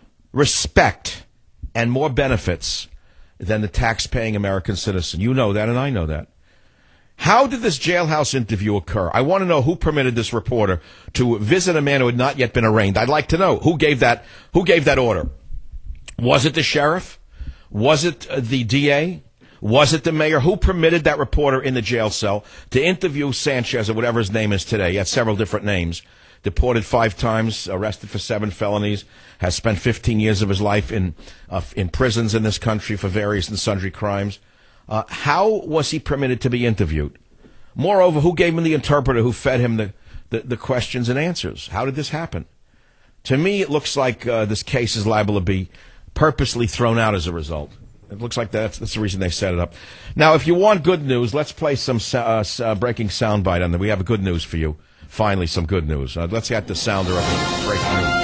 respect and more benefits than the tax-paying American citizen. You know that, and I know that. How did this jailhouse interview occur? I want to know who permitted this reporter to visit a man who had not yet been arraigned. I'd like to know who gave that order. Was it the sheriff? Was it the DA? Was it the mayor? Who permitted that reporter in the jail cell to interview Sanchez, or whatever his name is today? He had several different names. Deported 5 times, arrested for 7 felonies, has spent 15 years of his life in prisons in this country for various and sundry crimes. How was he permitted to be interviewed? Moreover, who gave him the interpreter who fed him the questions and answers? How did this happen? To me, it looks like this case is liable to be purposely thrown out as a result. It looks like that's the reason they set it up. Now, if you want good news, let's play some breaking soundbite on that. We have good news for you. Finally, some good news. Let's get the sounder of the breaking news.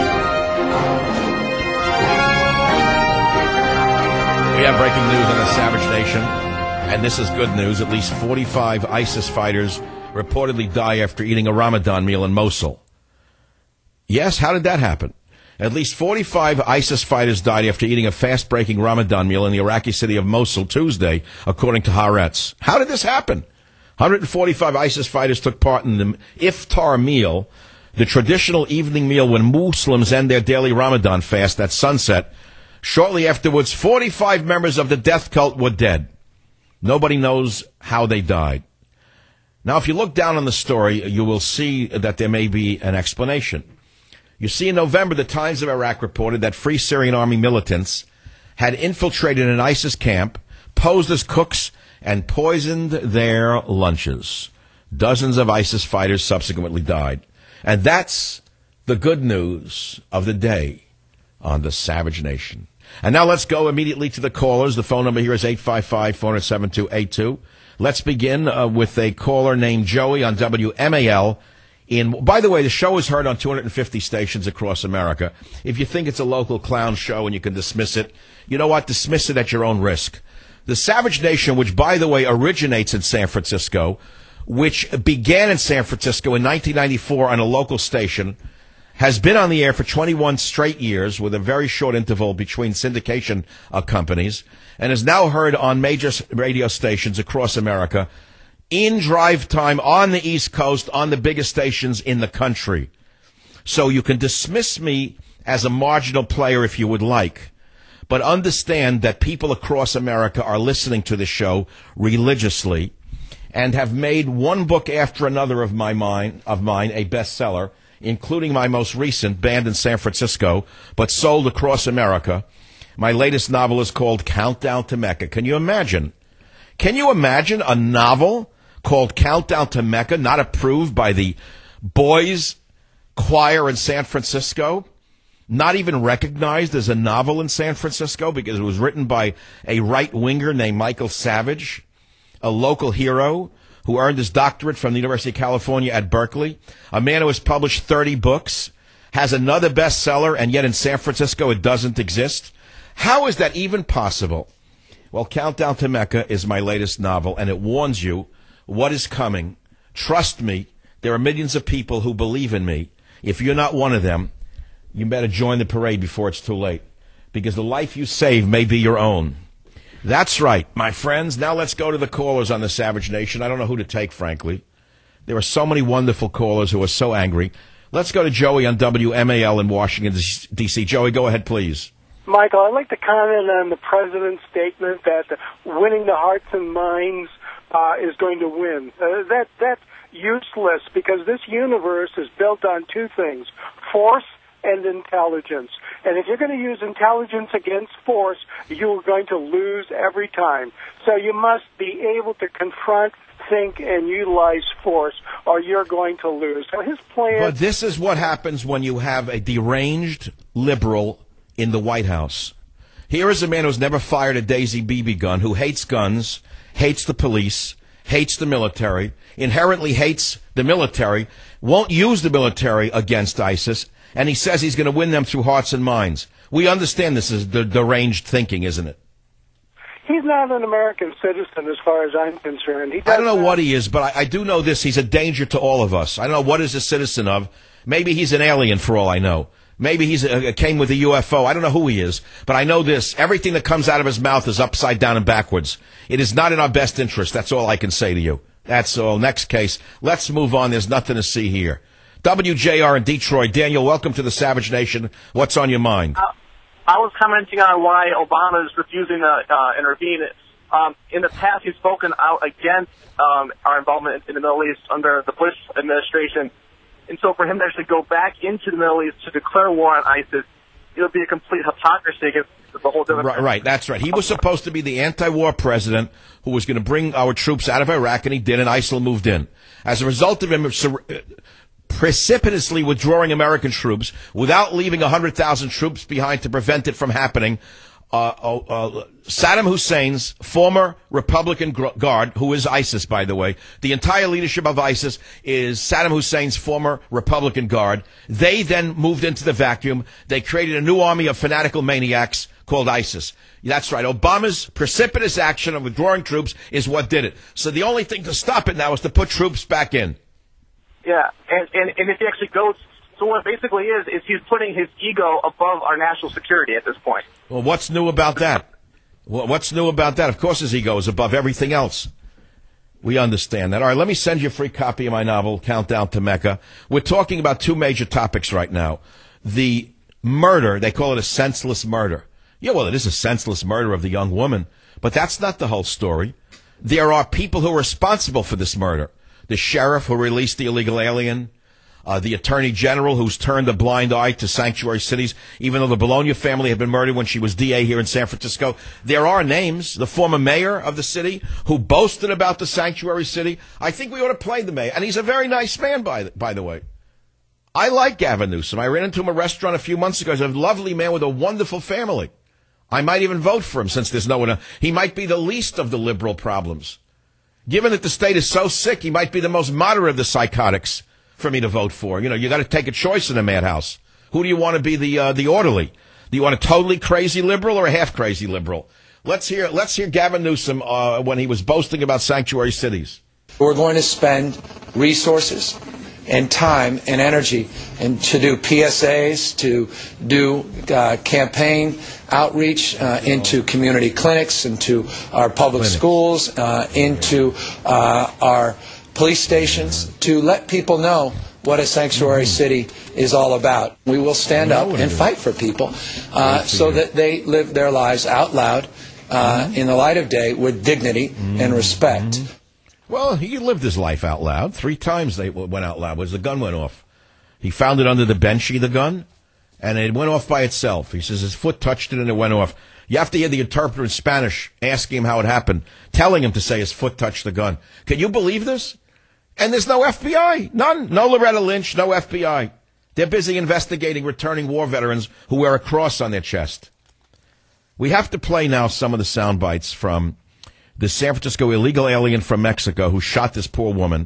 We have breaking news on the Savage Nation, and this is good news. At least 45 ISIS fighters reportedly die after eating a Ramadan meal in Mosul. Yes, how did that happen? At least 45 ISIS fighters died after eating a fast-breaking Ramadan meal in the Iraqi city of Mosul Tuesday, according to Haaretz. How did this happen? 145 ISIS fighters took part in the iftar meal, the traditional evening meal when Muslims end their daily Ramadan fast at sunset. Shortly afterwards, 45 members of the death cult were dead. Nobody knows how they died. Now, if you look down on the story, you will see that there may be an explanation. You see, in November, the Times of Iraq reported that Free Syrian Army militants had infiltrated an ISIS camp, posed as cooks, and poisoned their lunches. Dozens of ISIS fighters subsequently died. And that's the good news of the day on the Savage Nation. And now let's go immediately to the callers. The phone number here is 855-407-2282. Let's begin with a caller named Joey on WMAL. By the way, the show is heard on 250 stations across America. If you think it's a local clown show and you can dismiss it, you know what? Dismiss it at your own risk. The Savage Nation, which, by the way, originates in San Francisco, which began in San Francisco in 1994 on a local station, has been on the air for 21 straight years with a very short interval between syndication companies, and is now heard on major radio stations across America in drive time on the East Coast on the biggest stations in the country. So you can dismiss me as a marginal player if you would like, but understand that people across America are listening to the show religiously and have made one book after another of mine a bestseller, including my most recent, banned in San Francisco, but sold across America. My latest novel is called Countdown to Mecca. Can you imagine? Can you imagine a novel called Countdown to Mecca, not approved by the boys' choir in San Francisco, not even recognized as a novel in San Francisco because it was written by a right-winger named Michael Savage, a local hero who earned his doctorate from the University of California at Berkeley, a man who has published 30 books, has another bestseller, and yet in San Francisco it doesn't exist? How is that even possible? Well, Countdown to Mecca is my latest novel, and it warns you what is coming. Trust me, there are millions of people who believe in me. If you're not one of them, you better join the parade before it's too late, because the life you save may be your own. That's right, my friends. Now let's go to the callers on the Savage Nation. I don't know who to take, frankly. There are so many wonderful callers who are so angry. Let's go to Joey on WMAL in Washington, D.C. Joey, go ahead, please. Michael, I'd like to comment on the president's statement that winning the hearts and minds is going to win. That's useless because this universe is built on two things, force and intelligence. And if you're going to use intelligence against force, you're going to lose every time. So you must be able to confront, think, and utilize force, or you're going to lose. So his plan... But this is what happens when you have a deranged liberal in the White House. Here is a man who's never fired a Daisy BB gun, who hates guns, hates the police, hates the military, inherently hates the military, won't use the military against ISIS, and he says he's going to win them through hearts and minds. We understand this is the deranged thinking, isn't it? He's not an American citizen as far as I'm concerned. I don't know what he is, but I do know this. He's a danger to all of us. I don't know what he's a citizen of. Maybe he's an alien for all I know. Maybe he's came with a UFO. I don't know who he is, but I know this. Everything that comes out of his mouth is upside down and backwards. It is not in our best interest. That's all I can say to you. That's all. Next case. Let's move on. There's nothing to see here. WJR in Detroit. Daniel, welcome to the Savage Nation. What's on your mind? I was commenting on why Obama is refusing to intervene. In the past, he's spoken out against our involvement in the Middle East under the Bush administration. And so for him to actually go back into the Middle East to declare war on ISIS, it would be a complete hypocrisy against the whole different... Right, that's right. He was supposed to be the anti-war president who was going to bring our troops out of Iraq, and he did, and ISIL moved in. As a result of him precipitously withdrawing American troops without leaving 100,000 troops behind to prevent it from happening, Saddam Hussein's former Republican Guard, who is ISIS, by the way, the entire leadership of ISIS is Saddam Hussein's former Republican Guard. They then moved into the vacuum. They created a new army of fanatical maniacs called ISIS. That's right. Obama's precipitous action of withdrawing troops is what did it. So the only thing to stop it now is to put troops back in. Yeah, and if he actually goes So what it basically is he's putting his ego above our national security at this point. Well, what's new about that? What's new about that? Of course his ego is above everything else. We understand that. All right, let me send you a free copy of my novel, Countdown to Mecca. We're talking about two major topics right now. The murder, they call it a senseless murder. Yeah, well, it is a senseless murder of the young woman, but that's not the whole story. There are people who are responsible for this murder. The sheriff who released the illegal alien, the attorney general who's turned a blind eye to sanctuary cities, even though the Bologna family had been murdered when she was DA here in San Francisco. There are names. The former mayor of the city who boasted about the sanctuary city. I think we ought to play the mayor. And he's a very nice man, by the way. I like Gavin Newsom. I ran into him at a restaurant a few months ago. He's a lovely man with a wonderful family. I might even vote for him since there's no one. He might be the least of the liberal problems. Given that the state is so sick, he might be the most moderate of the psychotics for me to vote for. You know, you got to take a choice in a madhouse. Who do you want to be the orderly? Do you want a totally crazy liberal or a half crazy liberal? Let's hear Gavin Newsom when he was boasting about sanctuary cities. We're going to spend resources and time and energy and to do PSAs, to do campaign outreach into community clinics, into our public schools, into our police stations, to let people know what a sanctuary city is all about. We will stand up and fight for people so that they live their lives out loud in the light of day with dignity and respect. Well, he lived his life out loud. 3 times they went out loud as the gun went off. He found it under the benchy, the gun, and it went off by itself. He says his foot touched it and it went off. You have to hear the interpreter in Spanish asking him how it happened, telling him to say his foot touched the gun. Can you believe this? And there's no FBI. None. No Loretta Lynch, no FBI. They're busy investigating returning war veterans who wear a cross on their chest. We have to play now some of the sound bites from the San Francisco illegal alien from Mexico who shot this poor woman.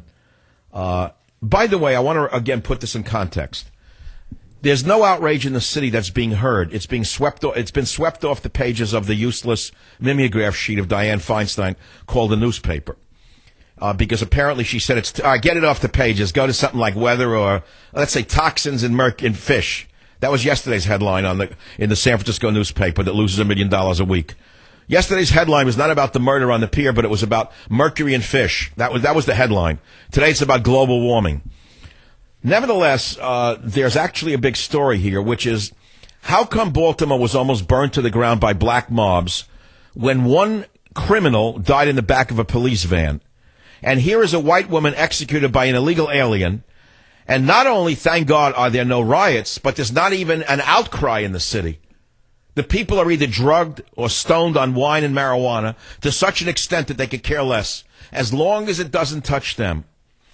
By the way, I want to again put this in context. There's no outrage in the city that's being heard. It's been swept off the pages of the useless mimeograph sheet of Dianne Feinstein called the newspaper. Because apparently she said get it off the pages. Go to something like weather or let's say toxins in fish. That was yesterday's headline in the San Francisco newspaper that loses $1 million a week. Yesterday's headline was not about the murder on the pier, but it was about mercury in fish. That was the headline. Today it's about global warming. Nevertheless, there's actually a big story here, which is how come Baltimore was almost burned to the ground by black mobs when one criminal died in the back of a police van? And here is a white woman executed by an illegal alien. And not only, thank God, are there no riots, but there's not even an outcry in the city. The people are either drugged or stoned on wine and marijuana to such an extent that they could care less, as long as it doesn't touch them.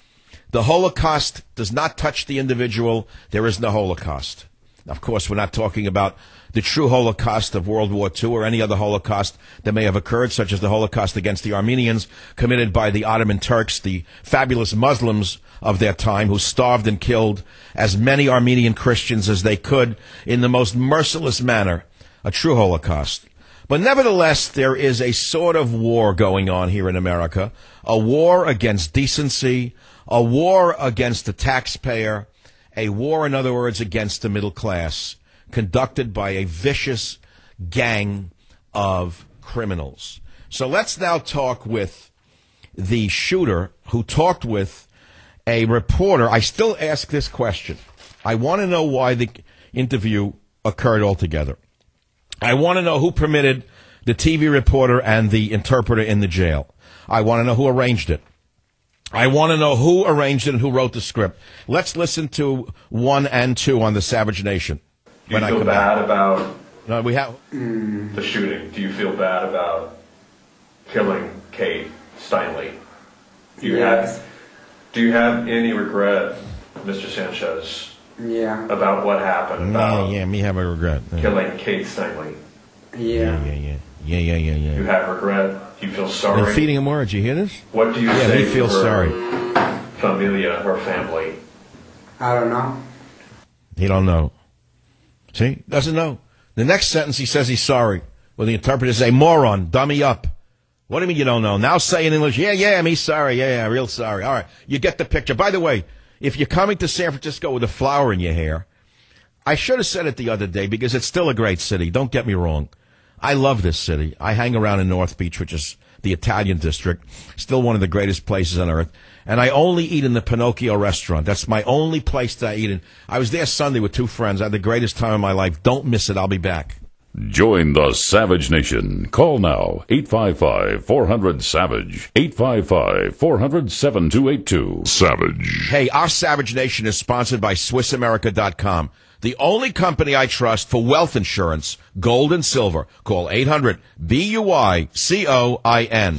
The Holocaust does not touch the individual. There is no Holocaust. Of course, we're not talking about the true Holocaust of World War II or any other Holocaust that may have occurred, such as the Holocaust against the Armenians committed by the Ottoman Turks, the fabulous Muslims of their time who starved and killed as many Armenian Christians as they could in the most merciless manner. A true Holocaust. But nevertheless, there is a sort of war going on here in America, a war against decency, a war against the taxpayer, a war, in other words, against the middle class, conducted by a vicious gang of criminals. So let's now talk with the shooter who talked with a reporter. I still ask this question. I want to know why the interview occurred altogether. I want to know who permitted the TV reporter and the interpreter in the jail. I want to know who arranged it. I want to know who arranged it and who wrote the script. Let's listen to 1 and 2 on the Savage Nation. Do you feel bad about the shooting? Do you feel bad about killing Kate Steinle? Do you have any regret, Mr. Sanchez? Yeah. About what happened? About me have a regret. Killing Kate Steinle. Yeah. You have regret? Do you feel sorry? They're feeding him words. You hear this? What do you say he feels to sorry. Familia or family? I don't know. He don't know. See? Doesn't know. The next sentence he says he's sorry. Well, the interpreter says, moron, dummy up. What do you mean you don't know? Now say in English, yeah, he's sorry. Yeah, real sorry. All right. You get the picture. By the way, if you're coming to San Francisco with a flower in your hair, I should have said it the other day because it's still a great city. Don't get me wrong. I love this city. I hang around in North Beach, which is the Italian district, still one of the greatest places on earth. And I only eat in the Pinocchio restaurant. That's my only place that I eat in. I was there Sunday with two friends. I had the greatest time of my life. Don't miss it. I'll be back. Join the Savage Nation. Call now, 855-400-SAVAGE, 855-400-7282. Savage. Hey, our Savage Nation is sponsored by SwissAmerica.com, the only company I trust for wealth insurance, gold and silver. Call 800-BUICOIN.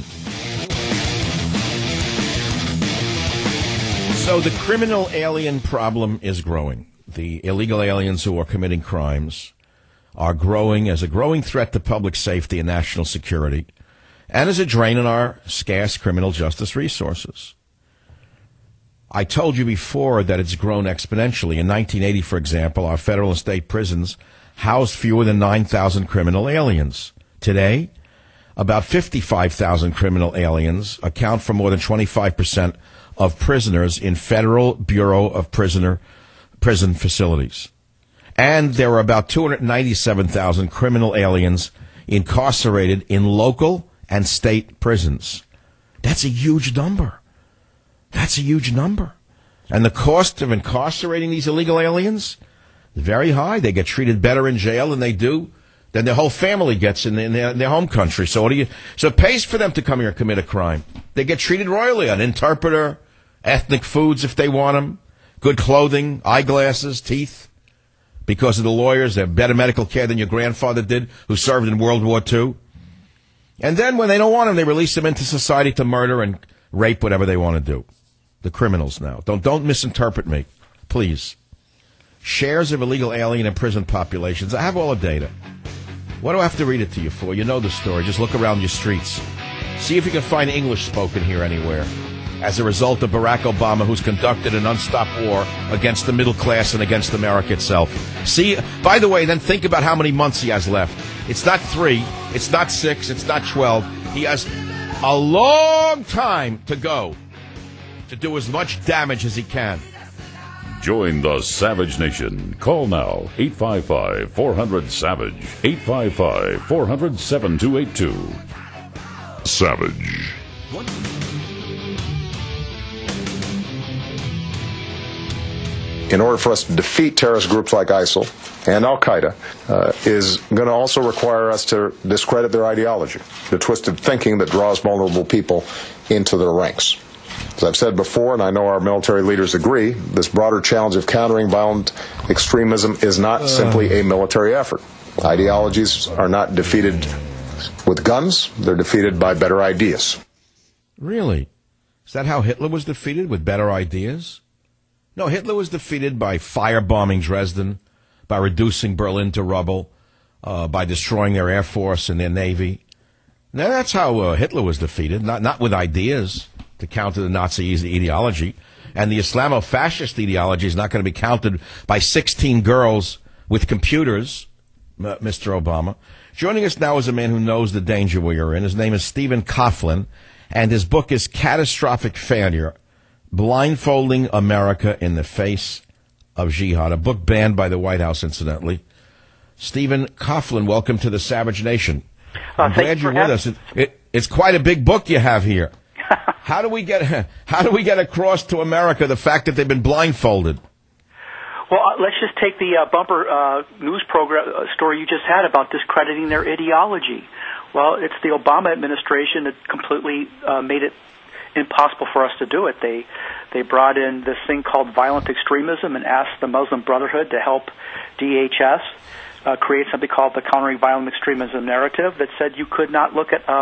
So the criminal alien problem is growing. The illegal aliens who are committing crimes are growing as a growing threat to public safety and national security, and as a drain on our scarce criminal justice resources. I told you before that it's grown exponentially. In 1980, for example, our federal and state prisons housed fewer than 9,000 criminal aliens. Today, about 55,000 criminal aliens account for more than 25% of prisoners in Federal Bureau of Prison facilities. And there are about 297,000 criminal aliens incarcerated in local and state prisons. That's a huge number. That's a huge number. And the cost of incarcerating these illegal aliens is very high. They get treated better in jail than their whole family gets in their home country. So so it pays for them to come here and commit a crime. They get treated royally, an interpreter, ethnic foods if they want them, good clothing, eyeglasses, teeth. Because of the lawyers, they have better medical care than your grandfather did, who served in World War II. And then when they don't want them, they release them into society to murder and rape, whatever they want to do. The criminals now. Don't misinterpret me, please. Shares of illegal alien and prison populations. I have all the data. What do I have to read it to you for? You know the story. Just look around your streets. See if you can find English spoken here anywhere. As a result of Barack Obama, who's conducted an unstopped war against the middle class and against America itself. See, by the way, then think about how many months he has left. It's not 3, it's not 6, it's not 12. He has a long time to go to do as much damage as he can. Join the Savage Nation. Call now, 855-400-SAVAGE, 855-400-7282. Savage. In order for us to defeat terrorist groups like ISIL and Al-Qaeda, is going to also require us to discredit their ideology, the twisted thinking that draws vulnerable people into their ranks. As I've said before, and I know our military leaders agree, this broader challenge of countering violent extremism is not simply a military effort. Ideologies are not defeated with guns, they're defeated by better ideas. Really? Is that how Hitler was defeated, with better ideas? No, Hitler was defeated by firebombing Dresden, by reducing Berlin to rubble, by destroying their air force and their navy. Now, that's how Hitler was defeated, not with ideas to counter the Nazi ideology. And the Islamo-fascist ideology is not going to be countered by 16 girls with computers, Mr. Obama. Joining us now is a man who knows the danger we are in. His name is Stephen Coughlin, and his book is Catastrophic Failure: Blindfolding America in the Face of Jihad, a book banned by the White House, incidentally. Stephen Coughlin, welcome to the Savage Nation. I'm glad you're with us. It's quite a big book you have here. How do we get across to America the fact that they've been blindfolded? Well, let's just take the bumper news program story you just had about discrediting their ideology. Well, it's the Obama administration that completely made it impossible for us to do it. They brought in this thing called violent extremism and asked the Muslim Brotherhood to help DHS create something called the Countering Violent Extremism Narrative that said you could not look at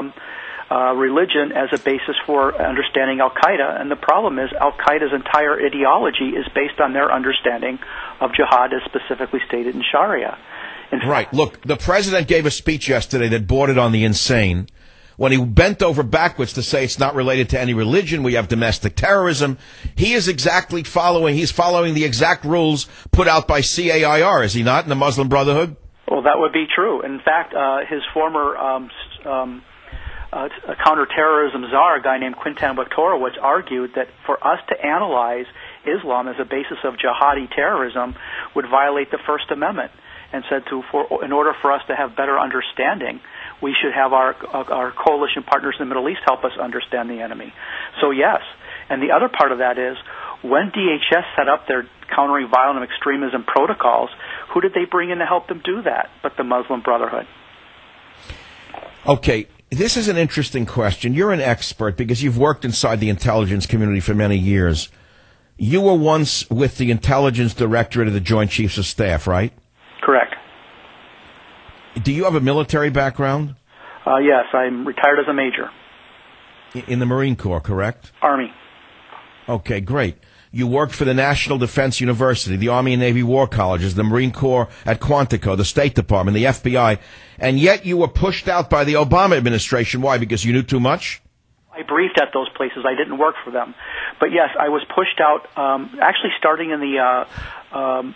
religion as a basis for understanding Al-Qaeda. And the problem is Al-Qaeda's entire ideology is based on their understanding of jihad as specifically stated in Sharia. Right. Look, the president gave a speech yesterday that bordered on the insane when he bent over backwards to say it's not related to any religion, we have domestic terrorism. He's following the exact rules put out by CAIR, is he not, in the Muslim Brotherhood? Well, that would be true. In fact, his former counterterrorism czar, a guy named Quintan Waktorowicz, argued that for us to analyze Islam as a basis of jihadi terrorism would violate the First Amendment, and said in order for us to have better understanding, we should have our coalition partners in the Middle East help us understand the enemy. So yes, and the other part of that is, when DHS set up their countering violent extremism protocols, who did they bring in to help them do that but the Muslim Brotherhood? Okay, this is an interesting question. You're an expert because you've worked inside the intelligence community for many years. You were once with the Intelligence Directorate of the Joint Chiefs of Staff, right? Correct. Do you have a military background? Yes, I'm retired as a major. In the Marine Corps, correct? Army. Okay, great. You worked for the National Defense University, the Army and Navy War Colleges, the Marine Corps at Quantico, the State Department, the FBI, and yet you were pushed out by the Obama administration. Why? Because you knew too much? I briefed at those places. I didn't work for them. But yes, I was pushed out, actually starting in the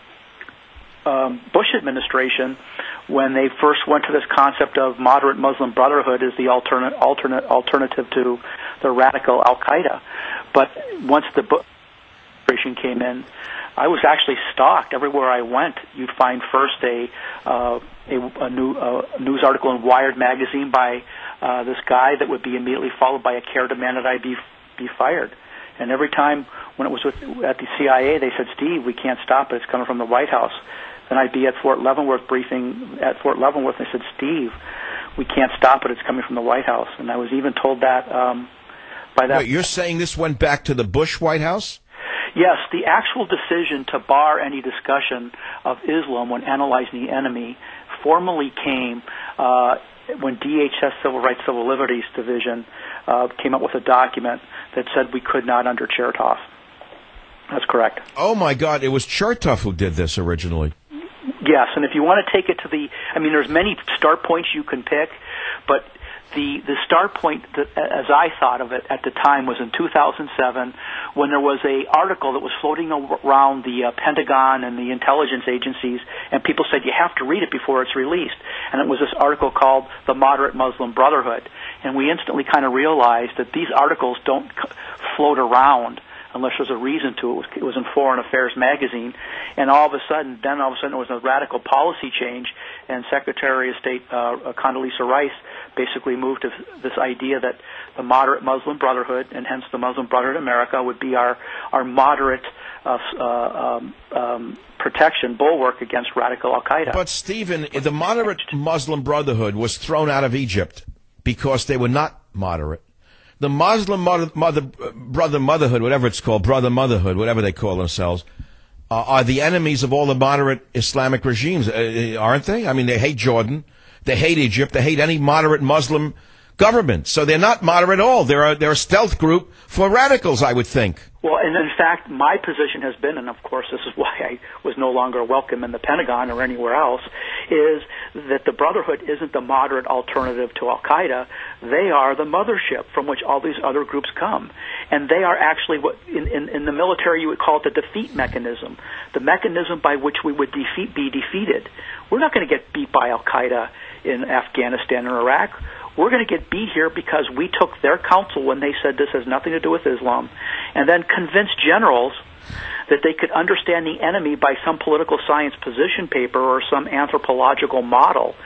Bush administration, when they first went to this concept of moderate Muslim Brotherhood as the alternative to the radical Al-Qaeda. But once the Bush administration came in, I was actually stalked everywhere I went. You'd find first a news article in Wired magazine by this guy that would be immediately followed by a care demand that I be fired. And every time when it was at the CIA, they said, "Steve, we can't stop it. It's coming from the White House." Then I'd be at Fort Leavenworth briefing at Fort Leavenworth, and they said, "Steve, we can't stop it. It's coming from the White House." And I was even told that by that. Wait, you're saying this went back to the Bush White House? Yes, the actual decision to bar any discussion of Islam when analyzing the enemy formally came when DHS Civil Rights Civil Liberties Division came up with a document that said we could not under Chertoff. That's correct. Oh, my God. It was Chertoff who did this originally. Yes, and if you want to take it to there's many start points you can pick, but the start point, as I thought of it at the time, was in 2007 when there was a article that was floating around the Pentagon and the intelligence agencies, and people said you have to read it before it's released. And it was this article called The Moderate Muslim Brotherhood. And we instantly kind of realized that these articles don't float around unless there's a reason to. It was in Foreign Affairs magazine, and all of a sudden it was a radical policy change, and Secretary of State Condoleezza Rice basically moved to this idea that the moderate Muslim Brotherhood, and hence the Muslim Brotherhood of America, would be our moderate protection, bulwark against radical Al-Qaeda. But, Stephen, the moderate Muslim Brotherhood was thrown out of Egypt because they were not moderate. The Muslim Brotherhood, whatever it's called, Brother Motherhood, whatever they call themselves, are the enemies of all the moderate Islamic regimes, aren't they? I mean, they hate Jordan, they hate Egypt, they hate any moderate Muslim government. So they're not moderate at all. They're a stealth group for radicals, I would think. Well, and in fact, my position has been, and of course this is why I was no longer welcome in the Pentagon or anywhere else, is that the Brotherhood isn't the moderate alternative to Al-Qaeda. They are the mothership from which all these other groups come. And they are actually what, in the military, you would call it the defeat mechanism, the mechanism by which we would be defeated. We're not going to get beat by Al-Qaeda in Afghanistan or Iraq. We're going to get beat here because we took their counsel when they said this has nothing to do with Islam, and then convinced generals that they could understand the enemy by some political science position paper or some anthropological model.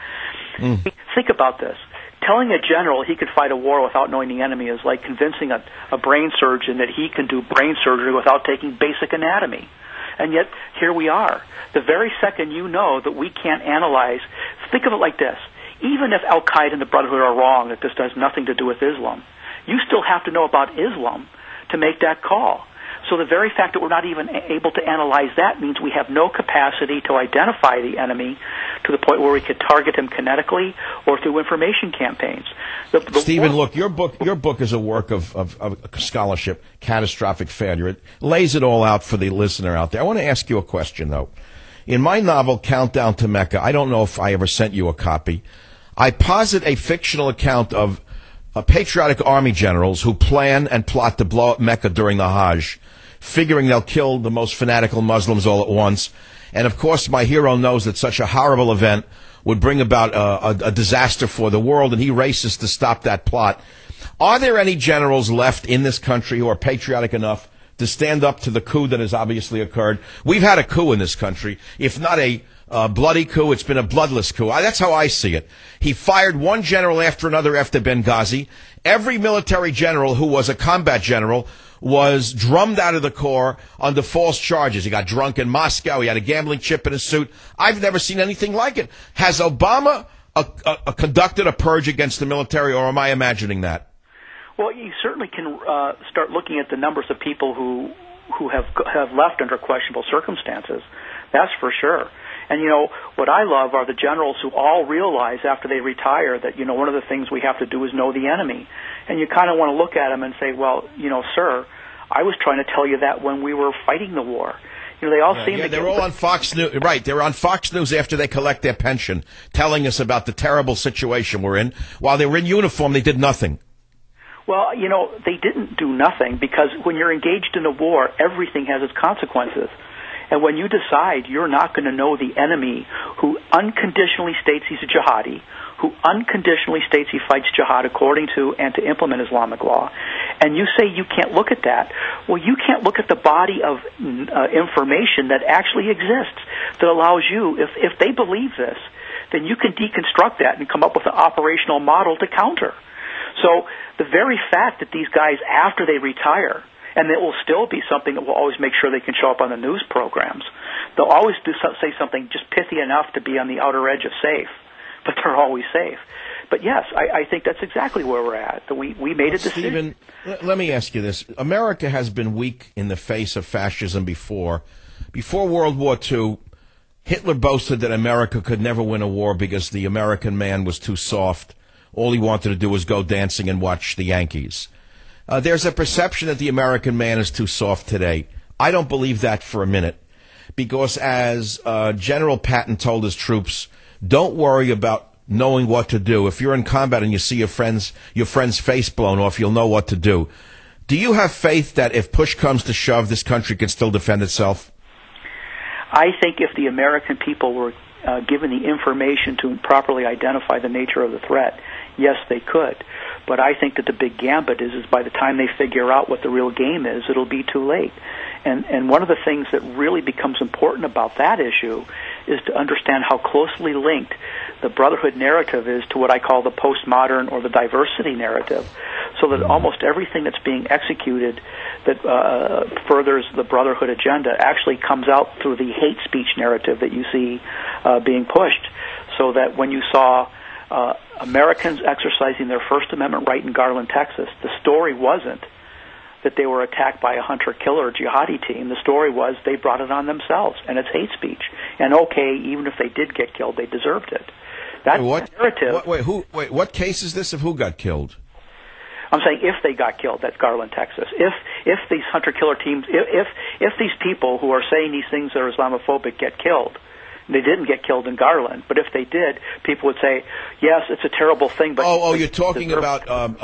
Think about this. Telling a general he could fight a war without knowing the enemy is like convincing a brain surgeon that he can do brain surgery without taking basic anatomy. And yet, here we are. The very second you know that we can't analyze, think of it like this. Even if Al-Qaeda and the Brotherhood are wrong, that this has nothing to do with Islam, you still have to know about Islam to make that call. So the very fact that we're not even able to analyze that means we have no capacity to identify the enemy to the point where we could target him kinetically or through information campaigns. Stephen, look, your book is a work of scholarship, catastrophic failure. It lays it all out for the listener out there. I want to ask you a question, though. In my novel, Countdown to Mecca, I don't know if I ever sent you a copy, I posit a fictional account of patriotic army generals who plan and plot to blow up Mecca during the Hajj, figuring they'll kill the most fanatical Muslims all at once. And, of course, my hero knows that such a horrible event would bring about a disaster for the world, and he races to stop that plot. Are there any generals left in this country who are patriotic enough to stand up to the coup that has obviously occurred. We've had a coup in this country. If not a bloody coup, it's been a bloodless coup. That's how I see it. He fired one general after another after Benghazi. Every military general who was a combat general was drummed out of the Corps under false charges. He got drunk in Moscow. He had a gambling chip in his suit. I've never seen anything like it. Has Obama conducted a purge against the military, or am I imagining that? Well, you certainly can start looking at the numbers of people who have left under questionable circumstances. That's for sure. And, what I love are the generals who all realize after they retire that, one of the things we have to do is know the enemy. And you kind of want to look at them and say, well, sir, I was trying to tell you that when we were fighting the war. They all seem to. They're all on Fox News, right? They're on Fox News after they collect their pension, telling us about the terrible situation we're in. While they were in uniform, they did nothing. Well, they didn't do nothing because when you're engaged in a war, everything has its consequences. And when you decide you're not going to know the enemy who unconditionally states he's a jihadi, who unconditionally states he fights jihad according to and to implement Islamic law, and you say you can't look at that, well, you can't look at the body of information that actually exists that allows you, if they believe this, then you can deconstruct that and come up with an operational model to counter. So the very fact that these guys, after they retire, and it will still be something that will always make sure they can show up on the news programs. They'll always say something just pithy enough to be on the outer edge of safe, but they're always safe. But yes, I think that's exactly where we're at. That we made a decision. Stephen, let me ask you this. America has been weak in the face of fascism before. Before World War II, Hitler boasted that America could never win a war because the American man was too soft. All he wanted to do was go dancing and watch the Yankees. There's a perception that the American man is too soft today. I don't believe that for a minute, because as General Patton told his troops, don't worry about knowing what to do. If you're in combat and you see your friend's face blown off, you'll know what to do. Do you have faith that if push comes to shove, this country can still defend itself? I think if the American people were given the information to properly identify the nature of the threat, yes, they could. But I think that the big gambit is by the time they figure out what the real game is, it'll be too late. And one of the things that really becomes important about that issue is to understand how closely linked the brotherhood narrative is to what I call the postmodern or the diversity narrative, so that almost everything that's being executed that furthers the brotherhood agenda actually comes out through the hate speech narrative that you see being pushed, so that when you saw Americans exercising their First Amendment right in Garland, Texas, the story wasn't that they were attacked by a hunter-killer jihadi team. The story was they brought it on themselves, and it's hate speech. And okay, even if they did get killed, they deserved it. That narrative. What case is this of who got killed? I'm saying if they got killed, that's Garland, Texas. If these hunter-killer teams, if these people who are saying these things that are Islamophobic get killed, they didn't get killed in Garland, but if they did, people would say, "Yes, it's a terrible thing." But you're talking about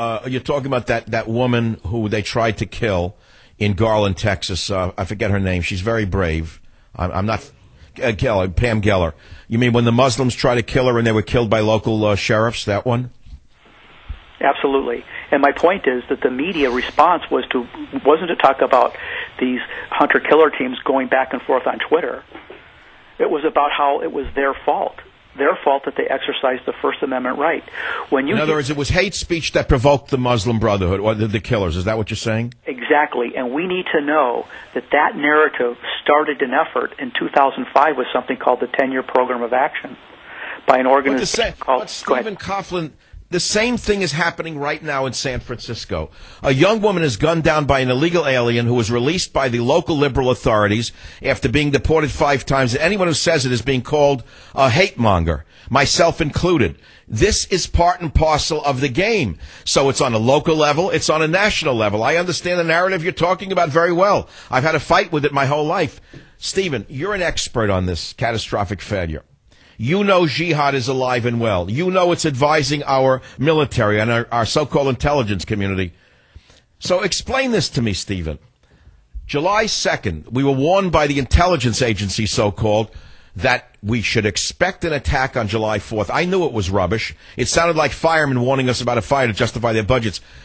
that woman who they tried to kill in Garland, Texas. I forget her name. She's very brave. I'm not Pam Geller. You mean when the Muslims tried to kill her and they were killed by local sheriffs? That one? Absolutely. And my point is that the media response wasn't to talk about these hunter-killer teams going back and forth on Twitter. It was about how it was their fault that they exercised the First Amendment right. In other words, it was hate speech that provoked the Muslim Brotherhood or the killers. Is that what you're saying? Exactly. And we need to know that narrative started an effort in 2005 with something called the 10-Year Program of Action by an organization called... Stephen Coughlin, the same thing is happening right now in San Francisco. A young woman is gunned down by an illegal alien who was released by the local liberal authorities after being deported 5 times. Anyone who says it is being called a hate monger, myself included. This is part and parcel of the game. So it's on a local level, it's on a national level. I understand the narrative you're talking about very well. I've had a fight with it my whole life. Stephen, you're an expert on this catastrophic failure. You know jihad is alive and well. You know it's advising our military and our so-called intelligence community. So explain this to me, Stephen. July 2nd, we were warned by the intelligence agency, so-called, that we should expect an attack on July 4th. I knew it was rubbish. It sounded like firemen warning us about a fire to justify their budgets.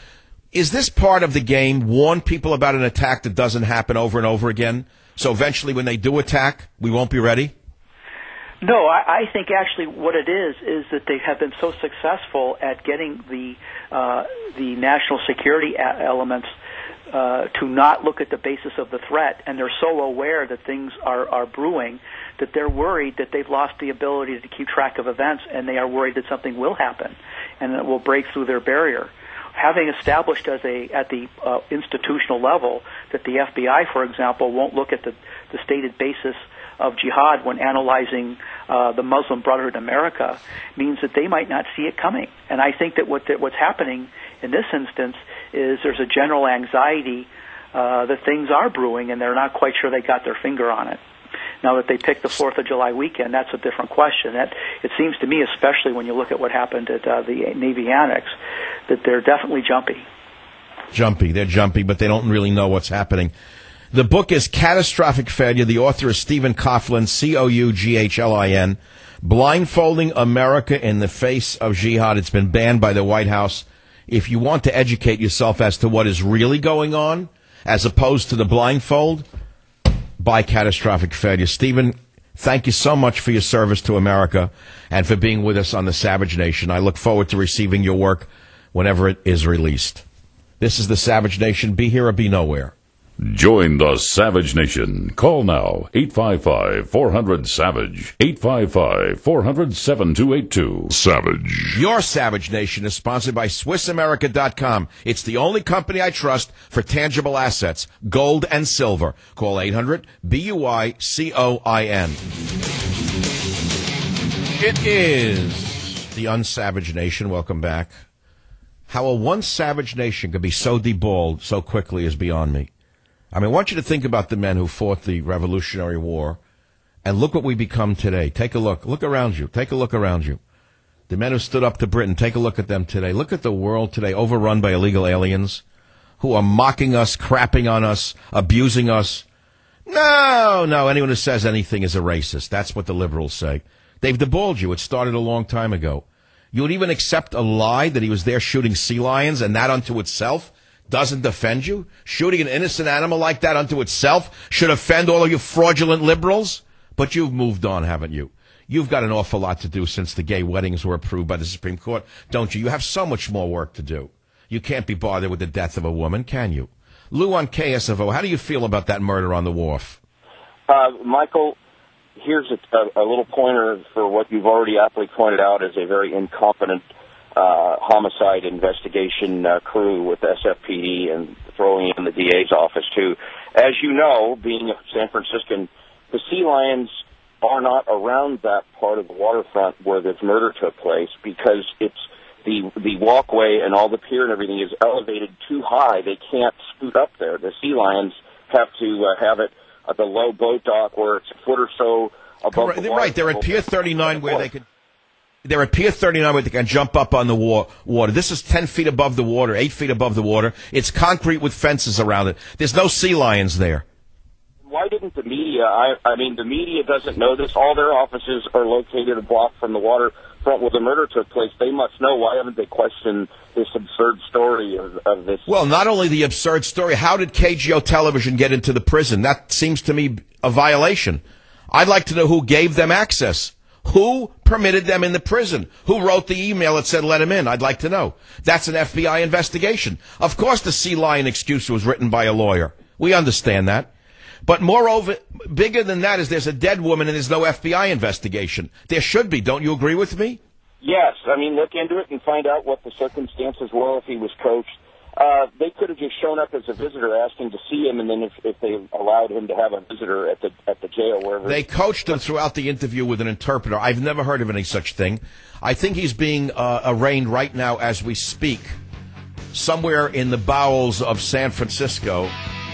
Is this part of the game? Warn people about an attack that doesn't happen over and over again, so eventually when they do attack, we won't be ready? No, I think actually what it is that they have been so successful at getting the national security elements to not look at the basis of the threat, and they're so aware that things are brewing that they're worried that they've lost the ability to keep track of events, and they are worried that something will happen and that will break through their barrier. Having established at the institutional level that the FBI, for example, won't look at the stated basis of jihad when analyzing the Muslim Brotherhood in America means that they might not see it coming. And I think that what's happening in this instance is there's a general anxiety that things are brewing, and they're not quite sure they got their finger on it. Now that they picked the 4th of July weekend, that's a different question. It seems to me, especially when you look at what happened at the Navy Annex, that they're definitely jumpy. They're jumpy, but they don't really know what's happening. The book is Catastrophic Failure. The author is Stephen Coughlin, Coughlin, Blindfolding America in the Face of Jihad. It's been banned by the White House. If you want to educate yourself as to what is really going on, as opposed to the blindfold, buy Catastrophic Failure. Stephen, thank you so much for your service to America and for being with us on the Savage Nation. I look forward to receiving your work whenever it is released. This is the Savage Nation. Be here or be nowhere. Join the Savage Nation. Call now, 855-400-SAVAGE, 855-400-7282. Savage. Your Savage Nation is sponsored by SwissAmerica.com. It's the only company I trust for tangible assets, gold and silver. Call 800-BUI-COIN. It is the Unsavage Nation. Welcome back. How a once savage nation could be so deballed so quickly is beyond me. I mean, I want you to think about the men who fought the Revolutionary War, and look what we become today. Take a look. Look around you. Take a look around you. The men who stood up to Britain, take a look at them today. Look at the world today, overrun by illegal aliens who are mocking us, crapping on us, abusing us. No, anyone who says anything is a racist. That's what the liberals say. They've deballed you. It started a long time ago. You would even accept a lie that he was there shooting sea lions, and that unto itself doesn't defend you? Shooting an innocent animal like that unto itself should offend all of you fraudulent liberals? But you've moved on, haven't you? You've got an awful lot to do since the gay weddings were approved by the Supreme Court, don't you? You have so much more work to do. You can't be bothered with the death of a woman, can you? Lou on KSFO, how do you feel about that murder on the wharf? Michael, here's a little pointer for what you've already aptly pointed out as a very incompetent homicide investigation crew with SFPD and throwing in the DA's office, too. As you know, being a San Franciscan, the sea lions are not around that part of the waterfront where this murder took place because it's the walkway and all the pier and everything is elevated too high. They can't scoot up there. The sea lions have to have it at the low boat dock where it's a foot or so above the water. Right, they're at Pier 39 where they could... They're at Pier 39 where they can jump up on the water. This is 10 feet above the water, 8 feet above the water. It's concrete with fences around it. There's no sea lions there. Why didn't the media, I mean, the media doesn't know this. All their offices are located a block from the waterfront where the murder took place. They must know. Why haven't they questioned this absurd story of this? Well, not only the absurd story, how did KGO Television get into the prison? That seems to me a violation. I'd like to know who gave them access. Who permitted them in the prison? Who wrote the email that said let him in? I'd like to know. That's an FBI investigation. Of course the sea lion excuse was written by a lawyer. We understand that. But moreover, bigger than that is there's a dead woman and there's no FBI investigation. There should be. Don't you agree with me? Yes. I mean, look into it and find out what the circumstances were if he was coached. They could have just shown up as a visitor, asking to see him, and then if they allowed him to have a visitor at the jail, wherever. They coached him throughout the interview with an interpreter. I've never heard of any such thing. I think he's being arraigned right now as we speak, somewhere in the bowels of San Francisco.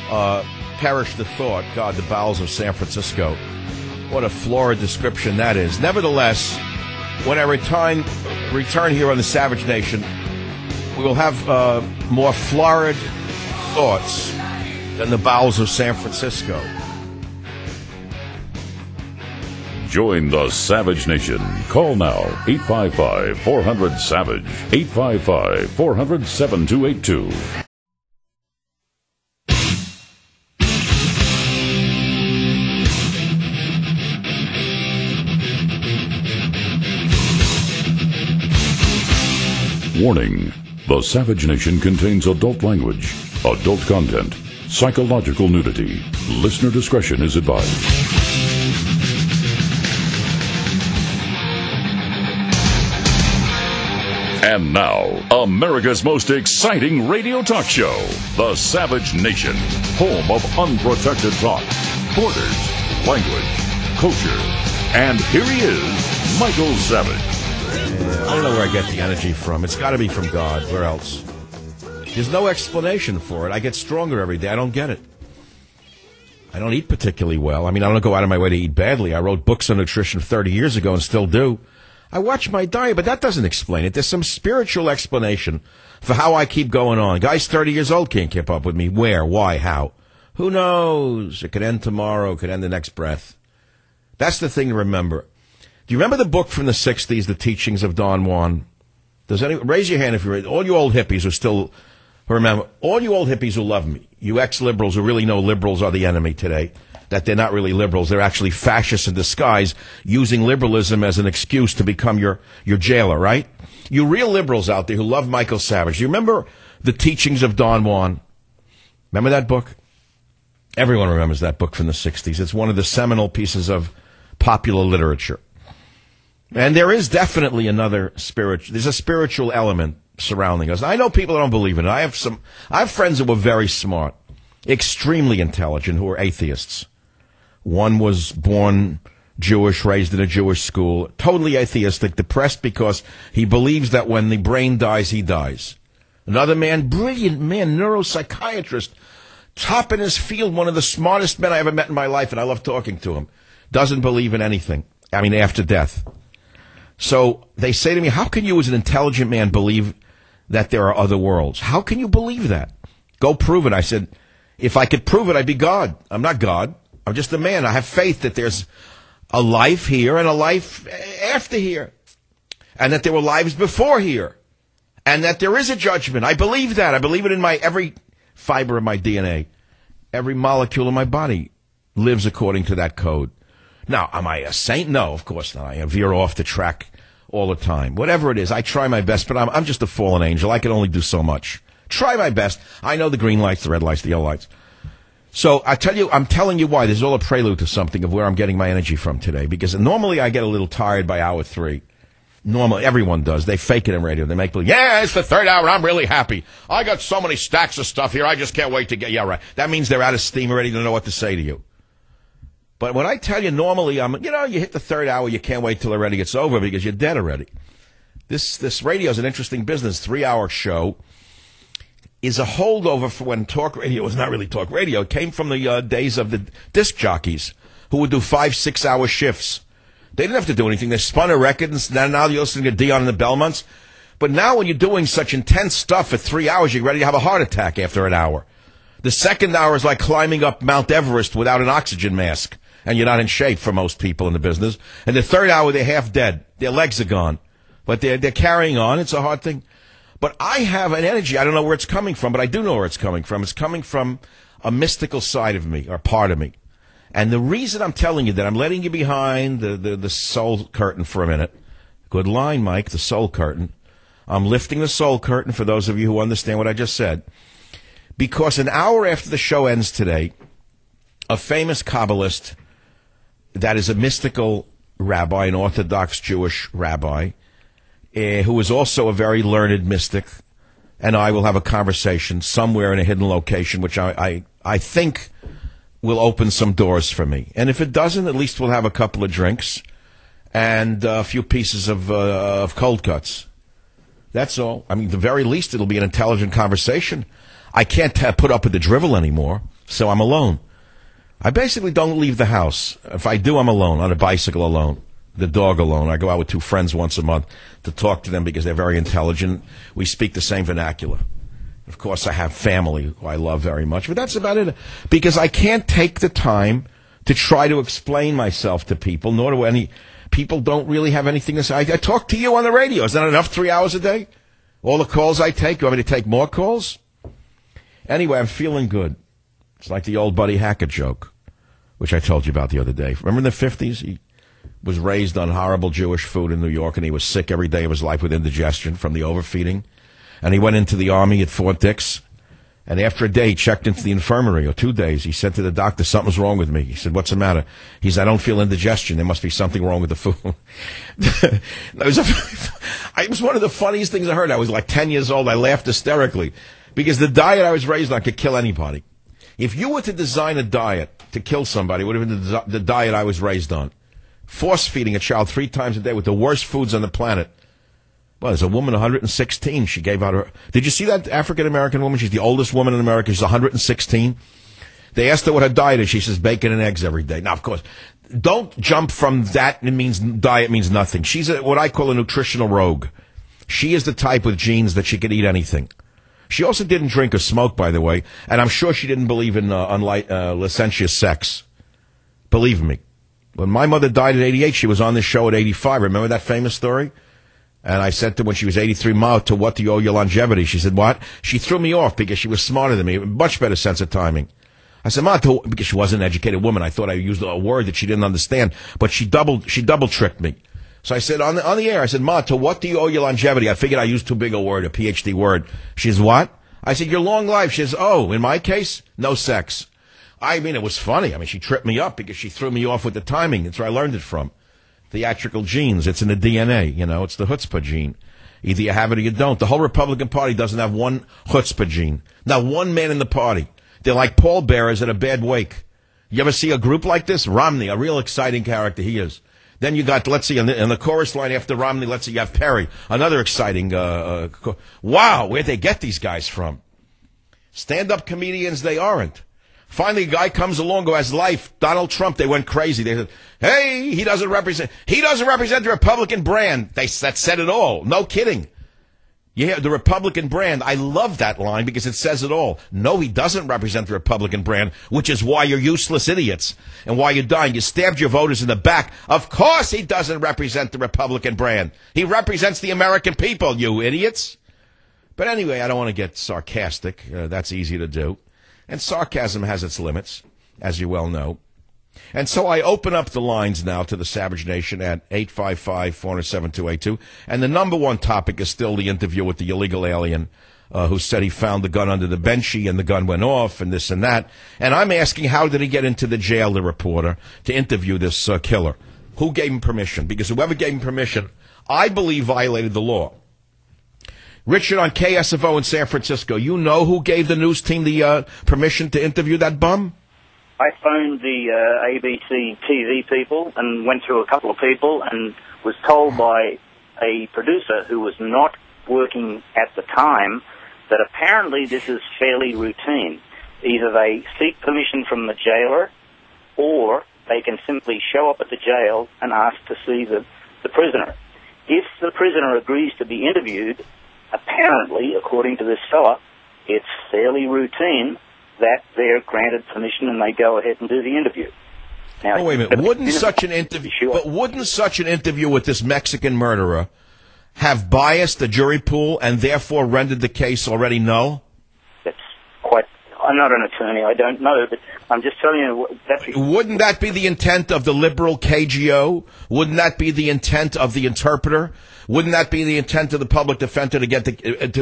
Perish the thought. God, the bowels of San Francisco. What a florid description that is. Nevertheless, when I return here on the Savage Nation, we will have more florid thoughts than the bowels of San Francisco. Join the Savage Nation. Call now, 855-400-SAVAGE, 855-400-7282. Warning: the Savage Nation contains adult language, adult content, psychological nudity. Listener discretion is advised. And now, America's most exciting radio talk show, The Savage Nation, home of unprotected talk, borders, language, culture. And here he is, Michael Savage. I don't know where I get the energy from. It's got to be from God. Where else? There's no explanation for it. I get stronger every day. I don't get it. I don't eat particularly well. I mean, I don't go out of my way to eat badly. I wrote books on nutrition 30 years ago and still do. I watch my diet, but that doesn't explain it. There's some spiritual explanation for how I keep going on. Guys 30 years old can't keep up with me. Where? Why? How? Who knows? It could end tomorrow. It could end the next breath. That's the thing to remember. Do you remember the book from the 60s, The Teachings of Don Juan? Does anyone raise your hand if you read? All you old hippies who still remember, all you old hippies who love me, you ex-liberals who really know liberals are the enemy today, that they're not really liberals, they're actually fascists in disguise, using liberalism as an excuse to become your jailer, right? You real liberals out there who love Michael Savage, do you remember The Teachings of Don Juan? Remember that book? Everyone remembers that book from the 60s. It's one of the seminal pieces of popular literature. And there is definitely there's a spiritual element surrounding us. I know people that don't believe in it. I have friends who were very smart, extremely intelligent, who are atheists. One was born Jewish, raised in a Jewish school, totally atheistic, depressed because he believes that when the brain dies, he dies. Another man, brilliant man, neuropsychiatrist, top in his field, one of the smartest men I ever met in my life, and I love talking to him, doesn't believe in anything. I mean, after death. So they say to me, how can you as an intelligent man believe that there are other worlds? How can you believe that? Go prove it. I said, if I could prove it, I'd be God. I'm not God. I'm just a man. I have faith that there's a life here and a life after here. And that there were lives before here. And that there is a judgment. I believe that. I believe it in every fiber of my DNA. Every molecule of my body lives according to that code. Now, am I a saint? No, of course not. I veer off the track all the time. Whatever it is, I try my best, but I'm just a fallen angel. I can only do so much. Try my best. I know the green lights, the red lights, the yellow lights. So I'm telling you why. This is all a prelude to something of where I'm getting my energy from today. Because normally I get a little tired by hour 3. Normally, everyone does. They fake it in radio. They make believe, yeah, it's the third hour. I'm really happy. I got so many stacks of stuff here. I just can't wait to get, yeah, right. That means they're out of steam already. They don't know what to say to you. But when I tell you normally, you hit the third hour, you can't wait till it already gets over because you're dead already. This radio is an interesting business. 3-hour show is a holdover for when talk radio was not really talk radio. It came from the days of the disc jockeys who would do 5-6 hour shifts. They didn't have to do anything. They spun a record, and now you're listening to Dion and the Belmonts. But now when you're doing such intense stuff for 3 hours, you're ready to have a heart attack after an hour. The second hour is like climbing up Mount Everest without an oxygen mask, and you're not in shape for most people in the business. And the third hour, they're half dead. Their legs are gone. But they're carrying on. It's a hard thing. But I have an energy. I don't know where it's coming from, but I do know where it's coming from. It's coming from a mystical side of me, or part of me. And the reason I'm telling you that, I'm letting you behind the soul curtain for a minute. Good line, Mike, the soul curtain. I'm lifting the soul curtain for those of you who understand what I just said. Because an hour after the show ends today, a famous Kabbalist that is a mystical rabbi, an Orthodox Jewish rabbi, who is also a very learned mystic, and I will have a conversation somewhere in a hidden location, which I think will open some doors for me. And if it doesn't, at least we'll have a couple of drinks and a few pieces of cold cuts. That's all. I mean, the very least, it'll be an intelligent conversation. I can't put up with the drivel anymore, so I'm alone. I basically don't leave the house. If I do, I'm alone, on a bicycle alone, the dog alone. I go out with 2 friends once a month to talk to them because they're very intelligent. We speak the same vernacular. Of course, I have family who I love very much, but that's about it. Because I can't take the time to try to explain myself to people, nor do any people don't really have anything to say. I talk to you on the radio. Is that enough 3 hours a day? All the calls I take, you want me to take more calls? Anyway, I'm feeling good. It's like the old Buddy Hackett joke, which I told you about the other day. Remember in the 50s? He was raised on horrible Jewish food in New York, and he was sick every day of his life with indigestion from the overfeeding. And he went into the Army at Fort Dix. And after a day, he checked into the infirmary, or 2 days. He said to the doctor, something's wrong with me. He said, what's the matter? He said, I don't feel indigestion. There must be something wrong with the food. It was one of the funniest things I heard. I was like 10 years old. I laughed hysterically because the diet I was raised on could kill anybody. If you were to design a diet to kill somebody, it would have been the diet I was raised on. Force feeding a child 3 times a day with the worst foods on the planet. Well, there's a woman, 116. She gave out her... Did you see that African-American woman? She's the oldest woman in America. She's 116. They asked her what her diet is. She says bacon and eggs every day. Now, of course, don't jump from that. It means diet means nothing. She's what I call a nutritional rogue. She is the type with genes that she could eat anything. She also didn't drink or smoke, by the way, and I'm sure she didn't believe in licentious sex. Believe me. When my mother died at 88, she was on this show at 85. Remember that famous story? And I said to her when she was 83, Ma, to what do you owe your longevity? She said, what? She threw me off because she was smarter than me, much better sense of timing. I said, Ma, because she was an educated woman. I thought I used a word that she didn't understand, but she double tricked me. So I said on the air, I said, Ma, to what do you owe your longevity? I figured I used too big a word, a PhD word. She says, what? I said, your long life. She says, oh, in my case, no sex. I mean, it was funny. I mean, she tripped me up because she threw me off with the timing. That's where I learned it from. Theatrical genes. It's in the DNA. You know, it's the chutzpah gene. Either you have it or you don't. The whole Republican Party doesn't have one chutzpah gene. Not one man in the party. They're like pallbearers at a bad wake. You ever see a group like this? Romney, a real exciting character he is. Then you got, let's see, in the chorus line after Romney, let's see, you have Perry, another exciting, wow, where'd they get these guys from? Stand-up comedians, they aren't. Finally, a guy comes along who has life. Donald Trump, they went crazy. They said, hey, he doesn't represent the Republican brand. That said it all. No kidding. Yeah, the Republican brand. I love that line because it says it all. No, he doesn't represent the Republican brand, which is why you're useless idiots and why you're dying. You stabbed your voters in the back. Of course he doesn't represent the Republican brand. He represents the American people, you idiots. But anyway, I don't want to get sarcastic. That's easy to do. And sarcasm has its limits, as you well know. And so I open up the lines now to the Savage Nation at 855-407-2882. And the number one topic is still the interview with the illegal alien who said he found the gun under the benchy and the gun went off and this and that. And I'm asking, how did he get into the jail, the reporter, to interview this killer? Who gave him permission? Because whoever gave him permission, I believe, violated the law. Richard on KSFO in San Francisco, you know who gave the news team the permission to interview that bum? I phoned the ABC TV people and went through a couple of people and was told by a producer who was not working at the time that apparently this is fairly routine. Either they seek permission from the jailer or they can simply show up at the jail and ask to see the prisoner. If the prisoner agrees to be interviewed, apparently, according to this fella, it's fairly routine that they're granted permission and they go ahead and do the interview. Now, wait a minute. Wouldn't such an interview with this Mexican murderer have biased the jury pool and therefore rendered the case already null? That's quite... I'm not an attorney. I don't know, but I'm just telling you... Wouldn't that be the intent of the liberal KGO? Wouldn't that be the intent of the interpreter? Wouldn't that be the intent of the public defender to get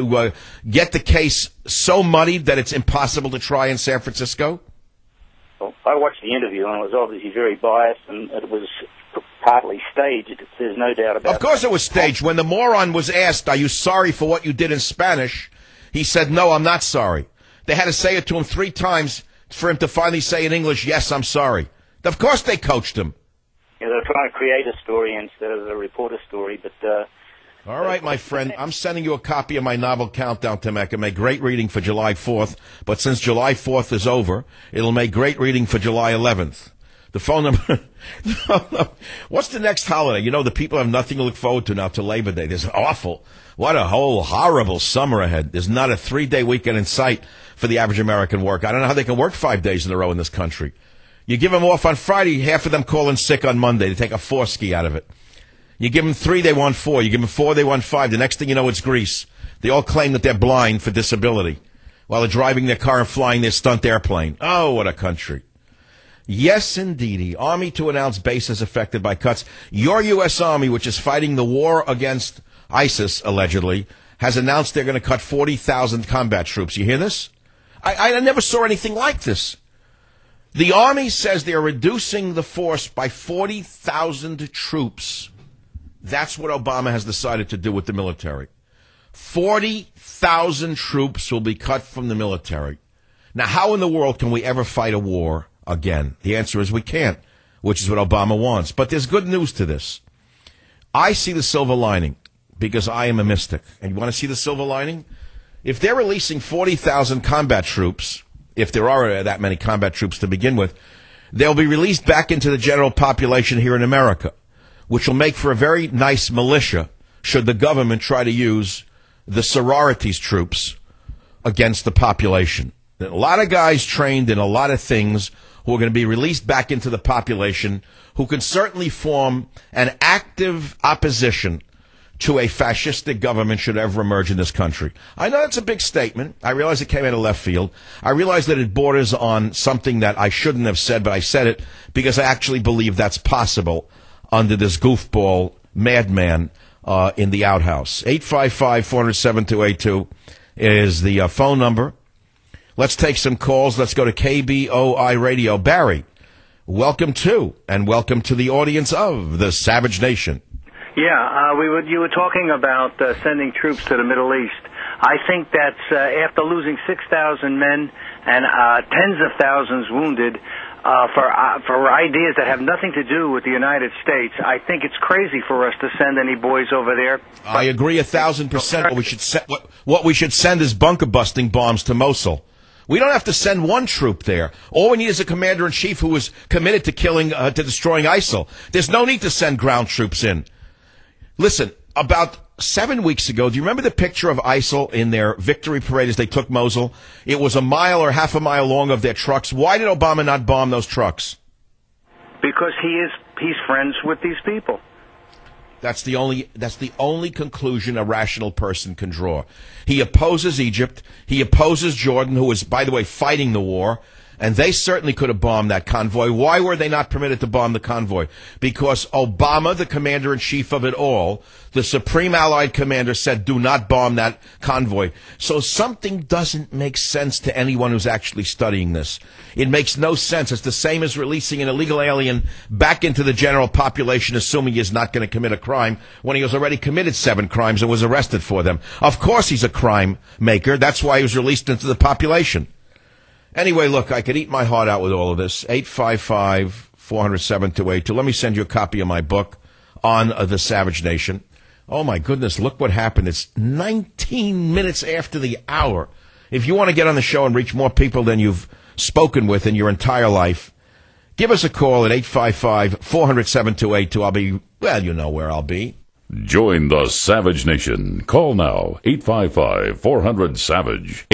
the case so muddied that it's impossible to try in San Francisco? Well, I watched the interview and it was obviously very biased and it was partly staged. There's no doubt about it. Of course it was staged. When the moron was asked, are you sorry for what you did in Spanish? He said, no, I'm not sorry. They had to say it to him 3 times for him to finally say in English, yes, I'm sorry. Of course they coached him. Yeah, they're trying to create a story instead of a reporter story, but... All right, my friend, I'm sending you a copy of my novel Countdown to Mecca. Make great reading for July 4th, but since July 4th is over, it'll make great reading for July 11th. The phone number... What's the next holiday? You know, the people have nothing to look forward to now till Labor Day. This is awful. What a whole horrible summer ahead. There's not a 3-day weekend in sight for the average American worker. I don't know how they can work 5 days in a row in this country. You give them off on Friday, half of them call in sick on Monday. They take a 4-ski out of it. You give them 3, they want 4. You give them 4, they want 5. The next thing you know, it's Greece. They all claim that they're blind for disability while they're driving their car and flying their stunt airplane. Oh, what a country. Yes, indeedy. Army to announce bases affected by cuts. Your U.S. Army, which is fighting the war against ISIS, allegedly, has announced they're going to cut 40,000 combat troops. You hear this? I never saw anything like this. The Army says they're reducing the force by 40,000 troops. That's what Obama has decided to do with the military. 40,000 troops will be cut from the military. Now, how in the world can we ever fight a war again? The answer is we can't, which is what Obama wants. But there's good news to this. I see the silver lining because I am a mystic. And you want to see the silver lining? If they're releasing 40,000 combat troops, if there are that many combat troops to begin with, they'll be released back into the general population here in America, which will make for a very nice militia should the government try to use the sororities troops against the population. A lot of guys trained in a lot of things who are going to be released back into the population who can certainly form an active opposition to a fascistic government should ever emerge in this country. I know that's a big statement. I realize it came out of left field. I realize that it borders on something that I shouldn't have said, but I said it because I actually believe that's possible under this goofball madman in the outhouse. 855-400-7282 is the phone number. Let's take some calls. Let's go to KBOI Radio. Barry, welcome to the audience of the Savage Nation. Yeah, you were talking about sending troops to the Middle East. I think that's after losing 6,000 men and tens of thousands wounded for ideas that have nothing to do with the United States. I think it's crazy for us to send any boys over there. I agree 1,000%. What we should send is bunker busting bombs to Mosul. We don't have to send one troop there. All we need is a commander-in-chief who is committed to to destroying ISIL. There's no need to send ground troops in. Listen, about 7 weeks ago, do you remember the picture of ISIL in their victory parade as they took Mosul? It was a mile or half a mile long of their trucks. Why did Obama not bomb those trucks? Because he's friends with these people. That's the only conclusion a rational person can draw. He opposes Egypt. He opposes Jordan, who is, by the way, fighting the war. And they certainly could have bombed that convoy. Why were they not permitted to bomb the convoy? Because Obama, the commander-in-chief of it all, the supreme allied commander, said, do not bomb that convoy. So something doesn't make sense to anyone who's actually studying this. It makes no sense. It's the same as releasing an illegal alien back into the general population, assuming he's not going to commit a crime, when he has already committed 7 crimes and was arrested for them. Of course he's a crime maker. That's why he was released into the population. Anyway, look, I could eat my heart out with all of this. 855-400-7282. Let me send you a copy of my book on the Savage Nation. Oh, my goodness, look what happened. It's 19 minutes after the hour. If you want to get on the show and reach more people than you've spoken with in your entire life, give us a call at 855-400-7282. I'll be, well, you know where I'll be. Join the Savage Nation. Call now, 855-400-SAVAGE,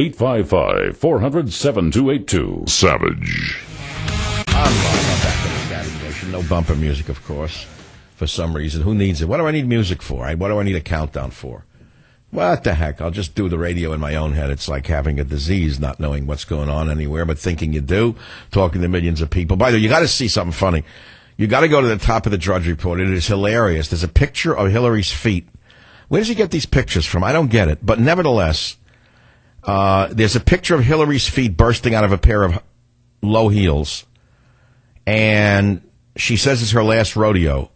855-400-7282. Savage. I'm back to the Savage Nation. No bumper music, of course, for some reason. Who needs it? What do I need music for? What do I need a countdown for? What the heck? I'll just do the radio in my own head. It's like having a disease, not knowing what's going on anywhere, but thinking you do, talking to millions of people. By the way, you got to see something funny. You got to go to the top of the Drudge Report. It is hilarious. There's a picture of Hillary's feet. Where does he get these pictures from? I don't get it. But nevertheless, there's a picture of Hillary's feet bursting out of a pair of low heels. And she says it's her last rodeo.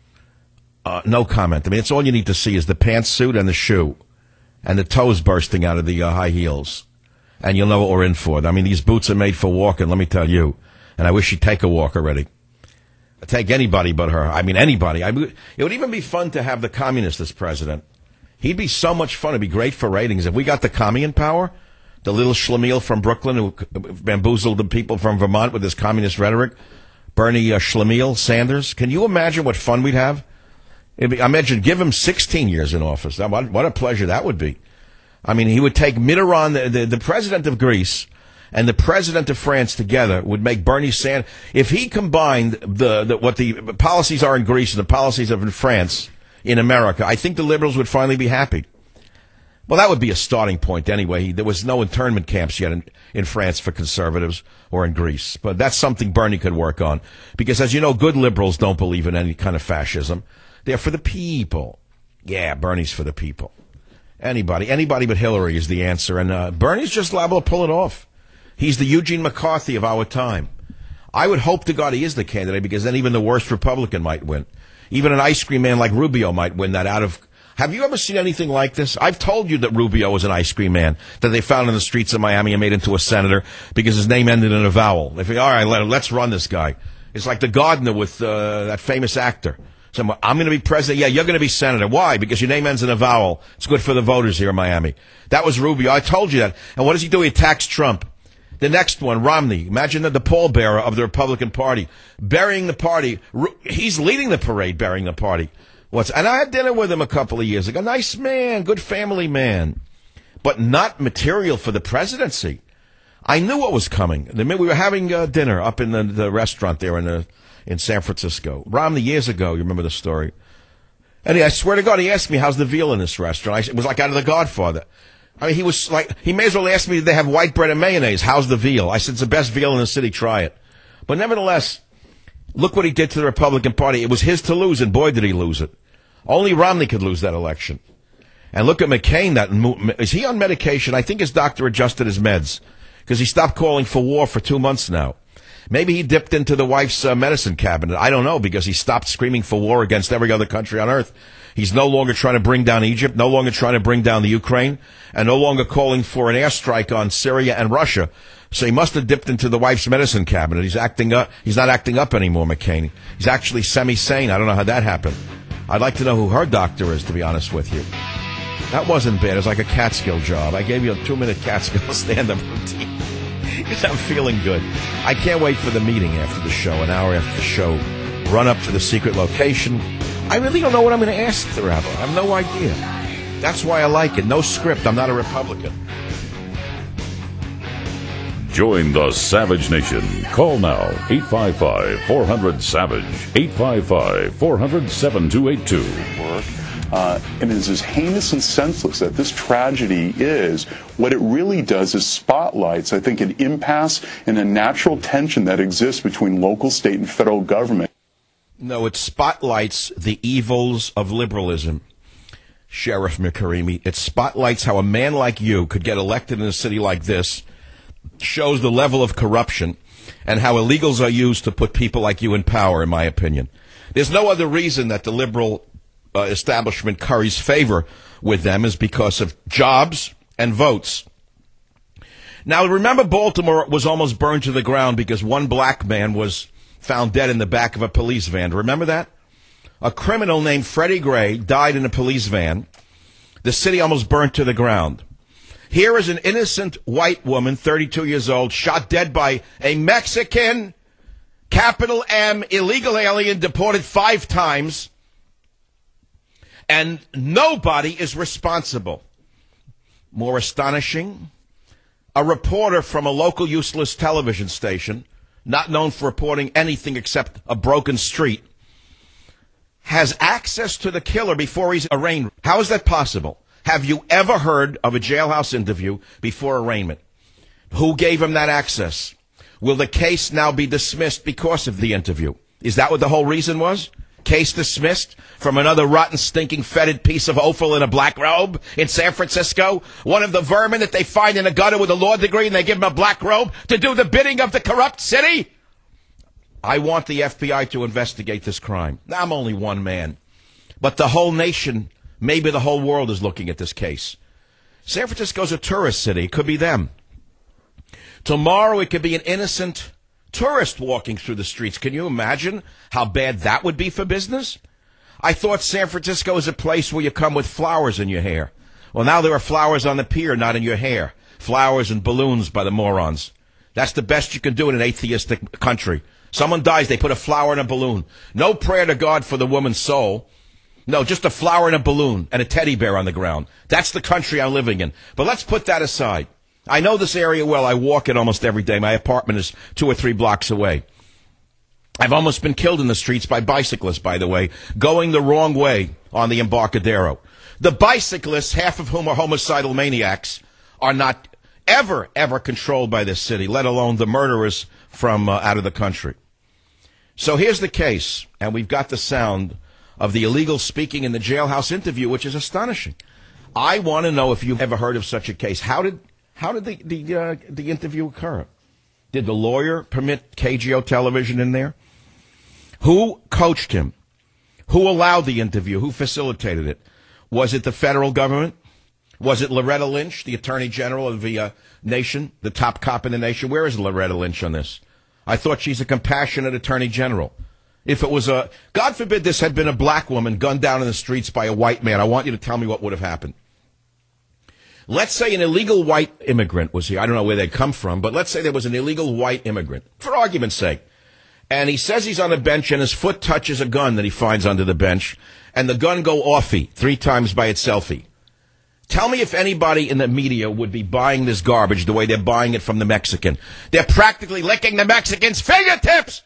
No comment. I mean, it's all you need to see is the pantsuit and the shoe. And the toes bursting out of the high heels. And you'll know what we're in for. I mean, these boots are made for walking, let me tell you. And I wish she'd take a walk already. Take anybody but her. I mean, anybody. It would even be fun to have the communist as president. He'd be so much fun. It'd be great for ratings. If we got the commie in power, the little schlemiel from Brooklyn who bamboozled the people from Vermont with his communist rhetoric, Bernie Schlemiel Sanders, can you imagine what fun we'd have? Imagine, give him 16 years in office. What a pleasure that would be. I mean, he would take Mitterrand, the president of Greece, and the president of France together would make Bernie Sanders. If he combined what the policies are in Greece and the policies of in France, in America, I think the liberals would finally be happy. Well, that would be a starting point anyway. There was no internment camps yet in France for conservatives or in Greece. But that's something Bernie could work on. Because as you know, good liberals don't believe in any kind of fascism. They're for the people. Yeah, Bernie's for the people. Anybody but Hillary is the answer. And Bernie's just liable to pull it off. He's the Eugene McCarthy of our time. I would hope to God he is the candidate, because then even the worst Republican might win. Even an ice cream man like Rubio might win that out of... Have you ever seen anything like this? I've told you that Rubio was an ice cream man that they found in the streets of Miami and made into a senator because his name ended in a vowel. They think, all right, let's run this guy. It's like the gardener with that famous actor. So I'm going to be president. Yeah, you're going to be senator. Why? Because your name ends in a vowel. It's good for the voters here in Miami. That was Rubio. I told you that. And what does he do? He attacks Trump. The next one, Romney. Imagine the pallbearer of the Republican Party. Burying the party. He's leading the parade, burying the party. And I had dinner with him a couple of years ago. Nice man, good family man. But not material for the presidency. I knew what was coming. We were having dinner up in the restaurant there in San Francisco. Romney, years ago, you remember the story. And I swear to God, he asked me, how's the veal in this restaurant? It was like out of The Godfather. I mean, he may as well ask me, did they have white bread and mayonnaise? How's the veal? I said, it's the best veal in the city, try it. But nevertheless, look what he did to the Republican Party. It was his to lose, and boy, did he lose it. Only Romney could lose that election. And look at McCain. Is he on medication? I think his doctor adjusted his meds, because he stopped calling for war for 2 months now. Maybe he dipped into the wife's medicine cabinet. I don't know, because he stopped screaming for war against every other country on earth. He's no longer trying to bring down Egypt, no longer trying to bring down the Ukraine, and no longer calling for an airstrike on Syria and Russia. So he must have dipped into the wife's medicine cabinet. He's acting up. He's not acting up anymore, McCain. He's actually semi-sane. I don't know how that happened. I'd like to know who her doctor is, to be honest with you. That wasn't bad. It was like a Catskill job. I gave you a 2-minute Catskill stand-up routine. Because I'm feeling good. I can't wait for the meeting after the show, an hour after the show. Run up to the secret location. I really don't know what I'm going to ask the rabbi. I have no idea. That's why I like it. No script. I'm not a Republican. Join the Savage Nation. Call now, 855-400-SAVAGE, 855-400-7282. And it is as heinous and senseless that this tragedy is. What it really does is spotlights, I think, an impasse and a natural tension that exists between local, state, and federal government. No, it spotlights the evils of liberalism, Sheriff McCarimi. It spotlights how a man like you could get elected in a city like this, shows the level of corruption, and how illegals are used to put people like you in power, in my opinion. There's no other reason that the liberal establishment curries favor with them is because of jobs and votes. Now, remember, Baltimore was almost burned to the ground because one black man was found dead in the back of a police van. Remember that? A criminal named Freddie Gray died in a police van. The city almost burnt to the ground. Here is an innocent white woman, 32 years old, shot dead by a Mexican, capital M, illegal alien, deported 5 times. And nobody is responsible. More astonishing, a reporter from a local useless television station, not known for reporting anything except a broken street, has access to the killer before he's arraigned. How is that possible? Have you ever heard of a jailhouse interview before arraignment? Who gave him that access? Will the case now be dismissed because of the interview? Is that what the whole reason was? Case dismissed from another rotten, stinking, fetid piece of offal in a black robe in San Francisco? One of the vermin that they find in a gutter with a law degree, and they give him a black robe to do the bidding of the corrupt city? I want the FBI to investigate this crime. I'm only one man. But the whole nation, maybe the whole world, is looking at this case. San Francisco's a tourist city. It could be them. Tomorrow it could be an innocent tourist walking through the streets. Can you imagine how bad that would be for business? I thought San Francisco is a place where you come with flowers in your hair. Well, now there are flowers on the pier, not in your hair. Flowers and balloons by the morons. That's the best you can do in an atheistic country. Someone dies, they put a flower in a balloon. No prayer to God for the woman's soul. No, just a flower and a balloon and a teddy bear on the ground. That's the country I'm living in. But let's put that aside. I know this area well. I walk it almost every day. My apartment is 2 or 3 blocks away. I've almost been killed in the streets by bicyclists, by the way, going the wrong way on the Embarcadero. The bicyclists, half of whom are homicidal maniacs, are not ever controlled by this city, let alone the murderers from out of the country. So here's the case, and we've got the sound of the illegal speaking in the jailhouse interview, which is astonishing. I want to know if you've ever heard of such a case. How did the interview occur? Did the lawyer permit KGO television in there? Who coached him? Who allowed the interview? Who facilitated it? Was it the federal government? Was it Loretta Lynch, the Attorney General of the nation, the top cop in the nation? Where is Loretta Lynch on this? I thought she's a compassionate Attorney General. If it was God forbid this had been a black woman gunned down in the streets by a white man, I want you to tell me what would have happened. Let's say an illegal white immigrant was here. I don't know where they come from, but let's say there was an illegal white immigrant, for argument's sake. And he says he's on a bench and his foot touches a gun that he finds under the bench, and the gun go offy 3 times by itselfy. Tell me if anybody in the media would be buying this garbage the way they're buying it from the Mexican. They're practically licking the Mexican's fingertips.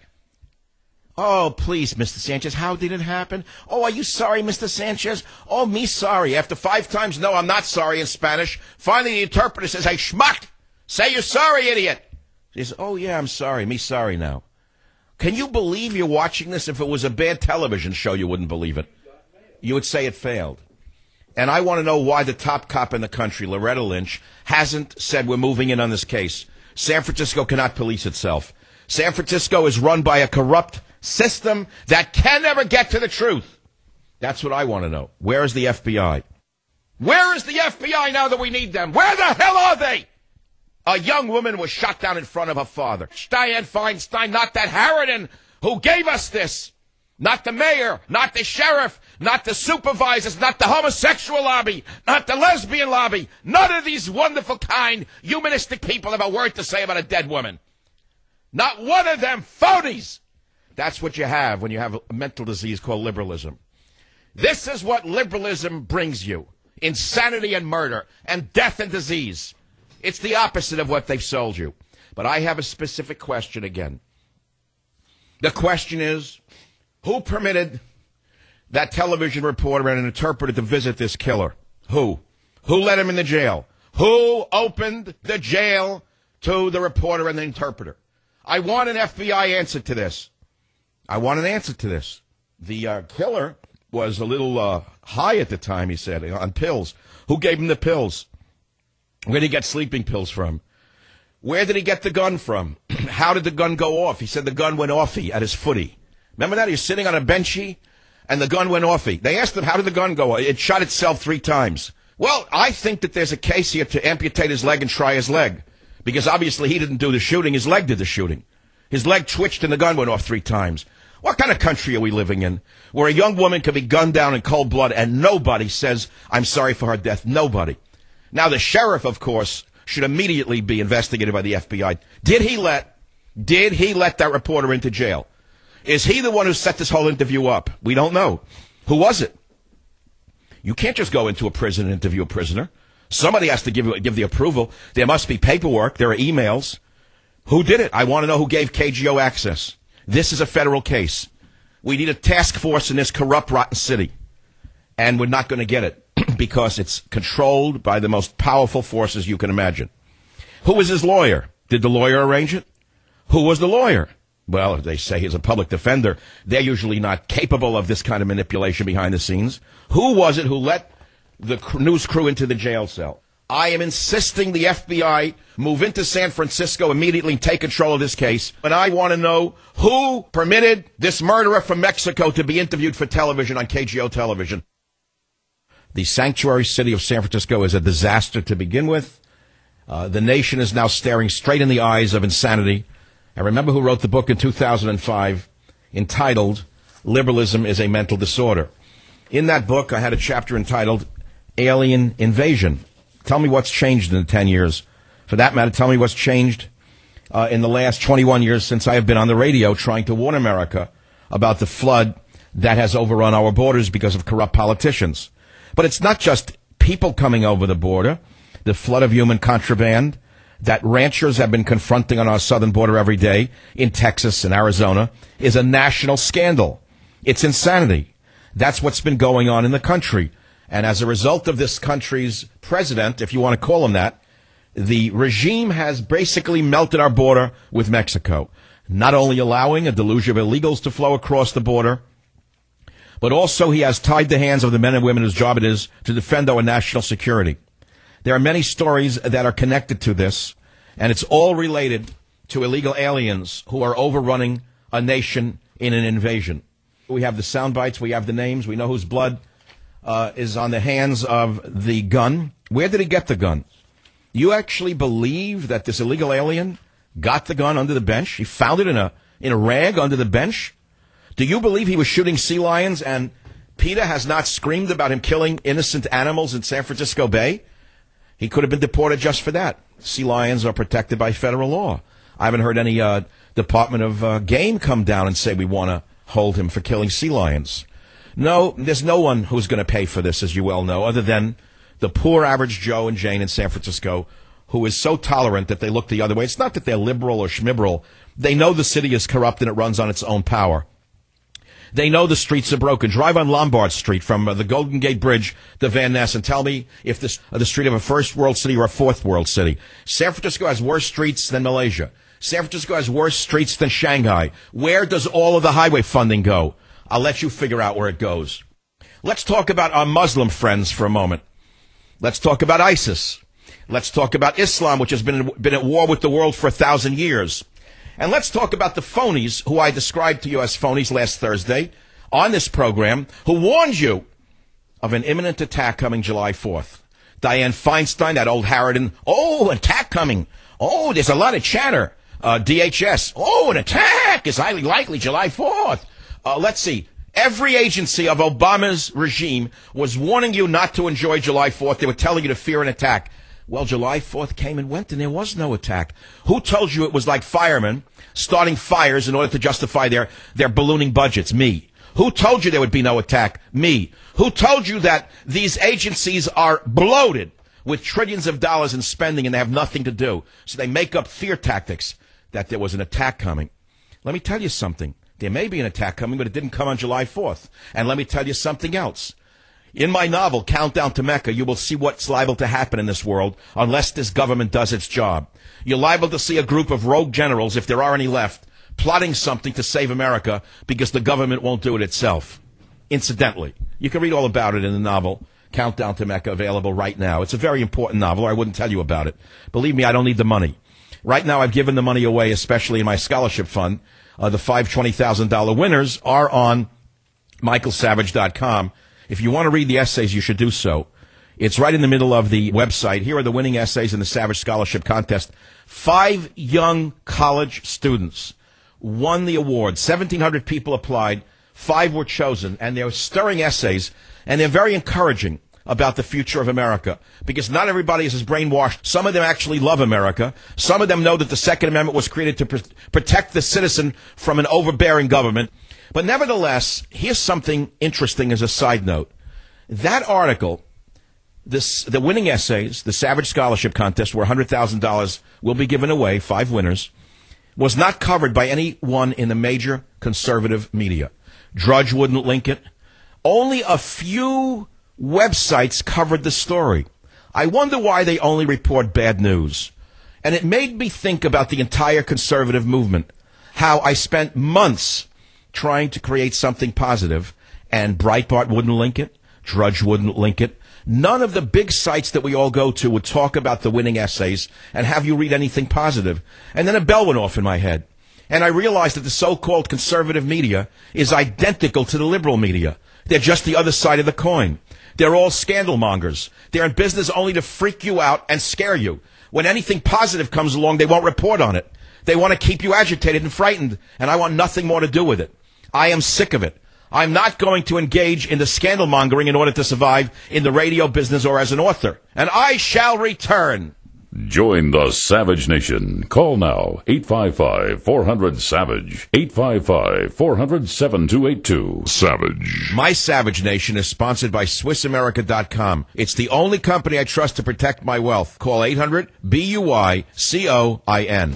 Oh, please, Mr. Sanchez, how did it happen? Oh, are you sorry, Mr. Sanchez? Oh, me sorry. After 5 times, no, I'm not sorry in Spanish. Finally, the interpreter says, hey, schmuck, say you're sorry, idiot. He says, oh, yeah, I'm sorry. Me sorry now. Can you believe you're watching this? If it was a bad television show, you wouldn't believe it. You would say it failed. And I want to know why the top cop in the country, Loretta Lynch, hasn't said we're moving in on this case. San Francisco cannot police itself. San Francisco is run by a corrupt system that can never get to the truth. That's what I want to know. Where is the FBI? Where is the FBI now that we need them? Where the hell are they? A young woman was shot down in front of her father. Dianne Feinstein, not that Harridan who gave us this. Not the mayor, not the sheriff, not the supervisors, not the homosexual lobby, not the lesbian lobby. None of these wonderful, kind, humanistic people have a word to say about a dead woman. Not one of them phonies. That's what you have when you have a mental disease called liberalism. This is what liberalism brings you. Insanity and murder and death and disease. It's the opposite of what they've sold you. But I have a specific question again. The question is, who permitted that television reporter and an interpreter to visit this killer? Who? Who let him in the jail? Who opened the jail to the reporter and the interpreter? I want an FBI answer to this. I want an answer to this. The killer was a little high at the time, he said, on pills. Who gave him the pills? Where did he get sleeping pills from? Where did he get the gun from? How did the gun go off? He said the gun went offy at his footy. Remember that? He was sitting on a benchy, and the gun went offy. They asked him, how did the gun go? It shot itself 3 times. Well, I think that there's a case here to amputate his leg and try his leg. Because obviously he didn't do the shooting, his leg did the shooting. His leg twitched and the gun went off 3 times. What kind of country are we living in? Where a young woman could be gunned down in cold blood and nobody says, I'm sorry for her death. Nobody. Now the sheriff, of course, should immediately be investigated by the FBI. Did he let that reporter into jail? Is he the one who set this whole interview up? We don't know. Who was it? You can't just go into a prison and interview a prisoner. Somebody has to give the approval. There must be paperwork. There are emails. Who did it? I want to know who gave KGO access. This is a federal case. We need a task force in this corrupt, rotten city. And we're not going to get it because it's controlled by the most powerful forces you can imagine. Who was his lawyer? Did the lawyer arrange it? Who was the lawyer? Well, if they say he's a public defender, they're usually not capable of this kind of manipulation behind the scenes. Who was it who let the news crew into the jail cell? I am insisting the FBI move into San Francisco immediately and take control of this case. And I want to know who permitted this murderer from Mexico to be interviewed for television on KGO television. The sanctuary city of San Francisco is a disaster to begin with. The nation is now staring straight in the eyes of insanity. I remember who wrote the book in 2005 entitled Liberalism is a Mental Disorder. In that book, I had a chapter entitled Alien Invasion. Tell me what's changed in the 10 years. For that matter, tell me what's changed in the last 21 years since I have been on the radio trying to warn America about the flood that has overrun our borders because of corrupt politicians. But it's not just people coming over the border, the flood of human contraband that ranchers have been confronting on our southern border every day in Texas and Arizona is a national scandal. It's insanity. That's what's been going on in the country. And as a result of this country's president, if you want to call him that, the regime has basically melted our border with Mexico, not only allowing a deluge of illegals to flow across the border, but also he has tied the hands of the men and women whose job it is to defend our national security. There are many stories that are connected to this, and it's all related to illegal aliens who are overrunning a nation in an invasion. We have the sound bites, we have the names, we know whose blood is on the hands of the gun. Where did he get the gun? You actually believe that this illegal alien got the gun under the bench? He found it in a rag under the bench? Do you believe he was shooting sea lions and PETA has not screamed about him killing innocent animals in San Francisco Bay? He could have been deported just for that. Sea lions are protected by federal law. I haven't heard any Department of Game come down and say we want to hold him for killing sea lions. No, there's no one who's going to pay for this, as you well know, other than the poor average Joe and Jane in San Francisco who is so tolerant that they look the other way. It's not that they're liberal or schmiberal. They know the city is corrupt and it runs on its own power. They know the streets are broken. Drive on Lombard Street from the Golden Gate Bridge to Van Ness and tell me if this the street of a first world city or a fourth world city. San Francisco has worse streets than Malaysia. San Francisco has worse streets than Shanghai. Where does all of the highway funding go? I'll let you figure out where it goes. Let's talk about our Muslim friends for a moment. Let's talk about ISIS. Let's talk about Islam, which has been at war with the world for 1,000 years. And let's talk about the phonies, who I described to you as phonies last Thursday on this program, who warned you of an imminent attack coming July 4th. Dianne Feinstein, that old harridan, oh, attack coming. Oh, there's a lot of chatter. DHS, oh, an attack is highly likely July 4th. Let's see. Every agency of Obama's regime was warning you not to enjoy July 4th. They were telling you to fear an attack. Well, July 4th came and went, and there was no attack. Who told you it was like firemen starting fires in order to justify their ballooning budgets? Me. Who told you there would be no attack? Me. Who told you that these agencies are bloated with trillions of dollars in spending and they have nothing to do? So they make up fear tactics that there was an attack coming. Let me tell you something. There may be an attack coming, but it didn't come on July 4th. And let me tell you something else. In my novel, Countdown to Mecca, you will see what's liable to happen in this world unless this government does its job. You're liable to see a group of rogue generals, if there are any left, plotting something to save America because the government won't do it itself. Incidentally, you can read all about it in the novel, Countdown to Mecca, available right now. It's a very important novel, or I wouldn't tell you about it. Believe me, I don't need the money. Right now, I've given the money away, especially in my scholarship fund. The 5 $20,000 winners are on michaelsavage.com. If you want to read the essays, you should do so. It's right in the middle of the website. Here are the winning essays in the Savage Scholarship Contest. 5 young college students won the award. 1,700 people applied. 5 were chosen. And they're stirring essays, and they're very encouraging about the future of America. Because not everybody is as brainwashed. Some of them actually love America. Some of them know that the Second Amendment was created to protect the citizen from an overbearing government. But nevertheless, here's something interesting as a side note. That article, the winning essays, the Savage Scholarship Contest, where $100,000 will be given away, 5 winners, was not covered by anyone in the major conservative media. Drudge wouldn't link it. Only a few websites covered the story. I wonder why they only report bad news. And it made me think about the entire conservative movement, how I spent months trying to create something positive, and Breitbart wouldn't link it, Drudge wouldn't link it. None of the big sites that we all go to would talk about the winning essays and have you read anything positive. And then a bell went off in my head. And I realized that the so-called conservative media is identical to the liberal media. They're just the other side of the coin. They're all scandal mongers. They're in business only to freak you out and scare you. When anything positive comes along, they won't report on it. They want to keep you agitated and frightened, and I want nothing more to do with it. I am sick of it. I'm not going to engage in the scandal mongering in order to survive in the radio business or as an author. And I shall return. Join the Savage Nation. Call now, 855-400-SAVAGE, 855-400-7282. Savage. My Savage Nation is sponsored by SwissAmerica.com. It's the only company I trust to protect my wealth. Call 800-BUY-COIN.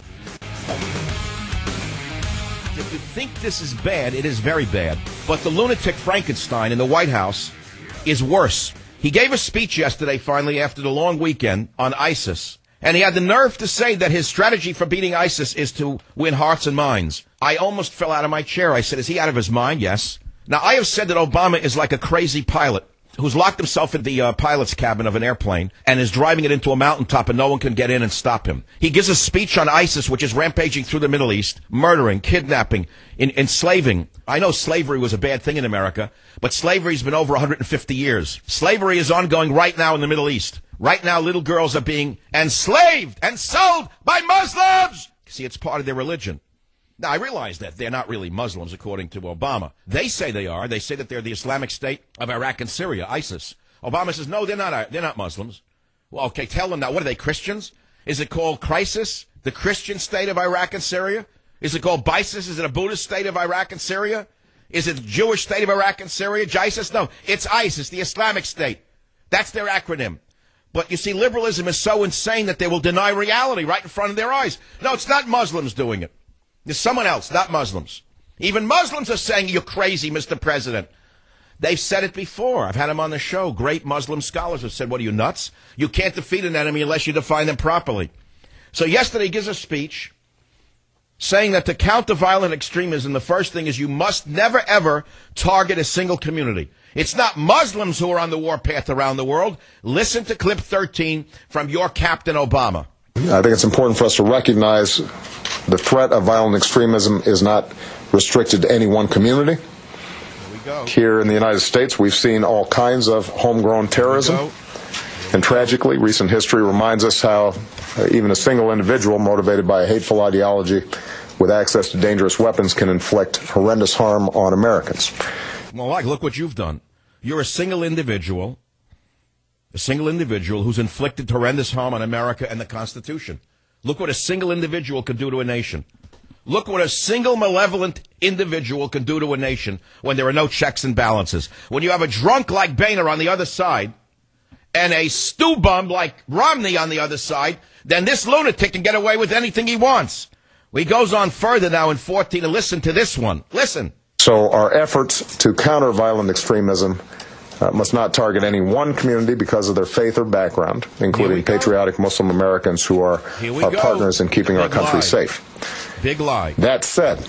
If you think this is bad, it is very bad. But the lunatic Frankenstein in the White House is worse. He gave a speech yesterday, finally, after the long weekend, on ISIS. And he had the nerve to say that his strategy for beating ISIS is to win hearts and minds. I almost fell out of my chair. I said, is he out of his mind? Yes. Now, I have said that Obama is like a crazy pilot who's locked himself in the pilot's cabin of an airplane and is driving it into a mountaintop and no one can get in and stop him. He gives a speech on ISIS, which is rampaging through the Middle East, murdering, kidnapping, enslaving. I know slavery was a bad thing in America, but slavery's been over 150 years. Slavery is ongoing right now in the Middle East. Right now, little girls are being enslaved and sold by Muslims. See, it's part of their religion. Now, I realize that they're not really Muslims, according to Obama. They say they are. They say that they're the Islamic State of Iraq and Syria, ISIS. Obama says, no, they're not Muslims. Well, okay, tell them now. What are they, Christians? Is it called Crisis, the Christian state of Iraq and Syria? Is it called BISIS? Is it a Buddhist state of Iraq and Syria? Is it the Jewish state of Iraq and Syria? JISIS? No, it's ISIS, the Islamic State. That's their acronym. But you see, liberalism is so insane that they will deny reality right in front of their eyes. No, it's not Muslims doing it. There's someone else, not Muslims. Even Muslims are saying, you're crazy, Mr. President. They've said it before. I've had them on the show. Great Muslim scholars have said, what are you, nuts? You can't defeat an enemy unless you define them properly. So yesterday he gives a speech saying that to counter violent extremism, the first thing is you must never, ever target a single community. It's not Muslims who are on the warpath around the world. Listen to clip 13 from your Captain Obama. I think it's important for us to recognize the threat of violent extremism is not restricted to any one community. Here in the United States, we've seen all kinds of homegrown terrorism. And tragically, recent history reminds us how even a single individual motivated by a hateful ideology with access to dangerous weapons can inflict horrendous harm on Americans. Well, look what you've done. You're a single individual who's inflicted horrendous harm on America and the Constitution. Look what a single individual can do to a nation. Look what a single malevolent individual can do to a nation when there are no checks and balances. When you have a drunk like Boehner on the other side and a stew bum like Romney on the other side, then this lunatic can get away with anything he wants. He goes on further now in 14 and listen to this one. Listen. So our efforts to counter violent extremism must not target any one community because of their faith or background, including patriotic Muslim Americans who are our partners in keeping our country safe. Big lie. That said,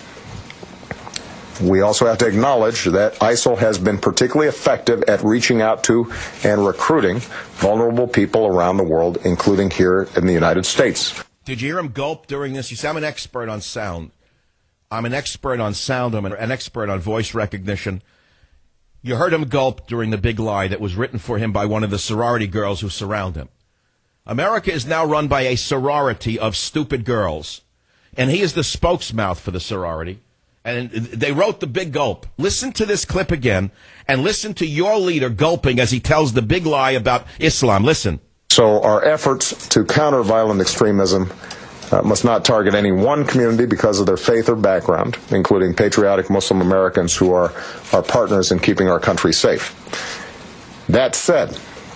we also have to acknowledge that ISIL has been particularly effective at reaching out to and recruiting vulnerable people around the world, including here in the United States. Did you hear him gulp during this? You see, I'm an expert on sound. I'm an expert on sound. I'm an expert on voice recognition. You heard him gulp during the big lie that was written for him by one of the sorority girls who surround him. America is now run by a sorority of stupid girls, and he is the spokesmouth for the sorority. And they wrote the big gulp. Listen to this clip again, and listen to your leader gulping as he tells the big lie about Islam. Listen. So our efforts to counter violent extremism must not target any one community because of their faith or background, including patriotic Muslim Americans who are our partners in keeping our country safe. That said,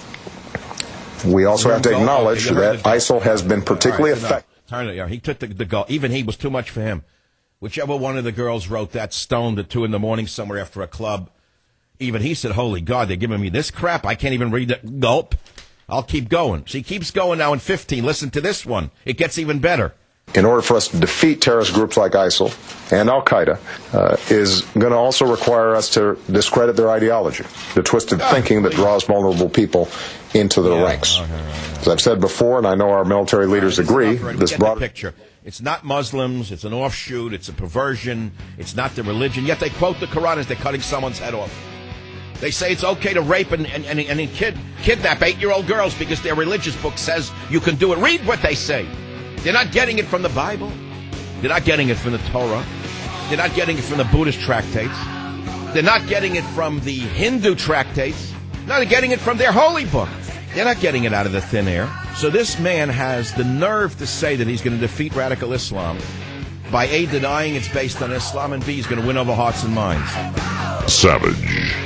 we also have to acknowledge that ISIL has been particularly effective. He took the gulp. Even he was too much for him. Whichever one of the girls wrote that stoned at 2 a.m. somewhere after a club, even he said, holy God, they're giving me this crap. I can't even read it. Gulp. I'll keep going. She keeps going now in 15. Listen to this one. It gets even better. In order for us to defeat terrorist groups like ISIL and Al-Qaeda is going to also require us to discredit their ideology, the twisted thinking that draws vulnerable people into their ranks. As I've said before, and I know our military leaders agree, this broad picture. It's not Muslims. It's an offshoot. It's a perversion. It's not the religion. Yet they quote the Quran as they're cutting someone's head off. They say it's okay to rape and kidnap 8-year-old girls because their religious book says you can do it. Read what they say. They're not getting it from the Bible. They're not getting it from the Torah. They're not getting it from the Buddhist tractates. They're not getting it from the Hindu tractates. They're not getting it from their holy book. They're not getting it out of the thin air. So this man has the nerve to say that he's going to defeat radical Islam by A, denying it's based on Islam, and B, he's going to win over hearts and minds. Savage.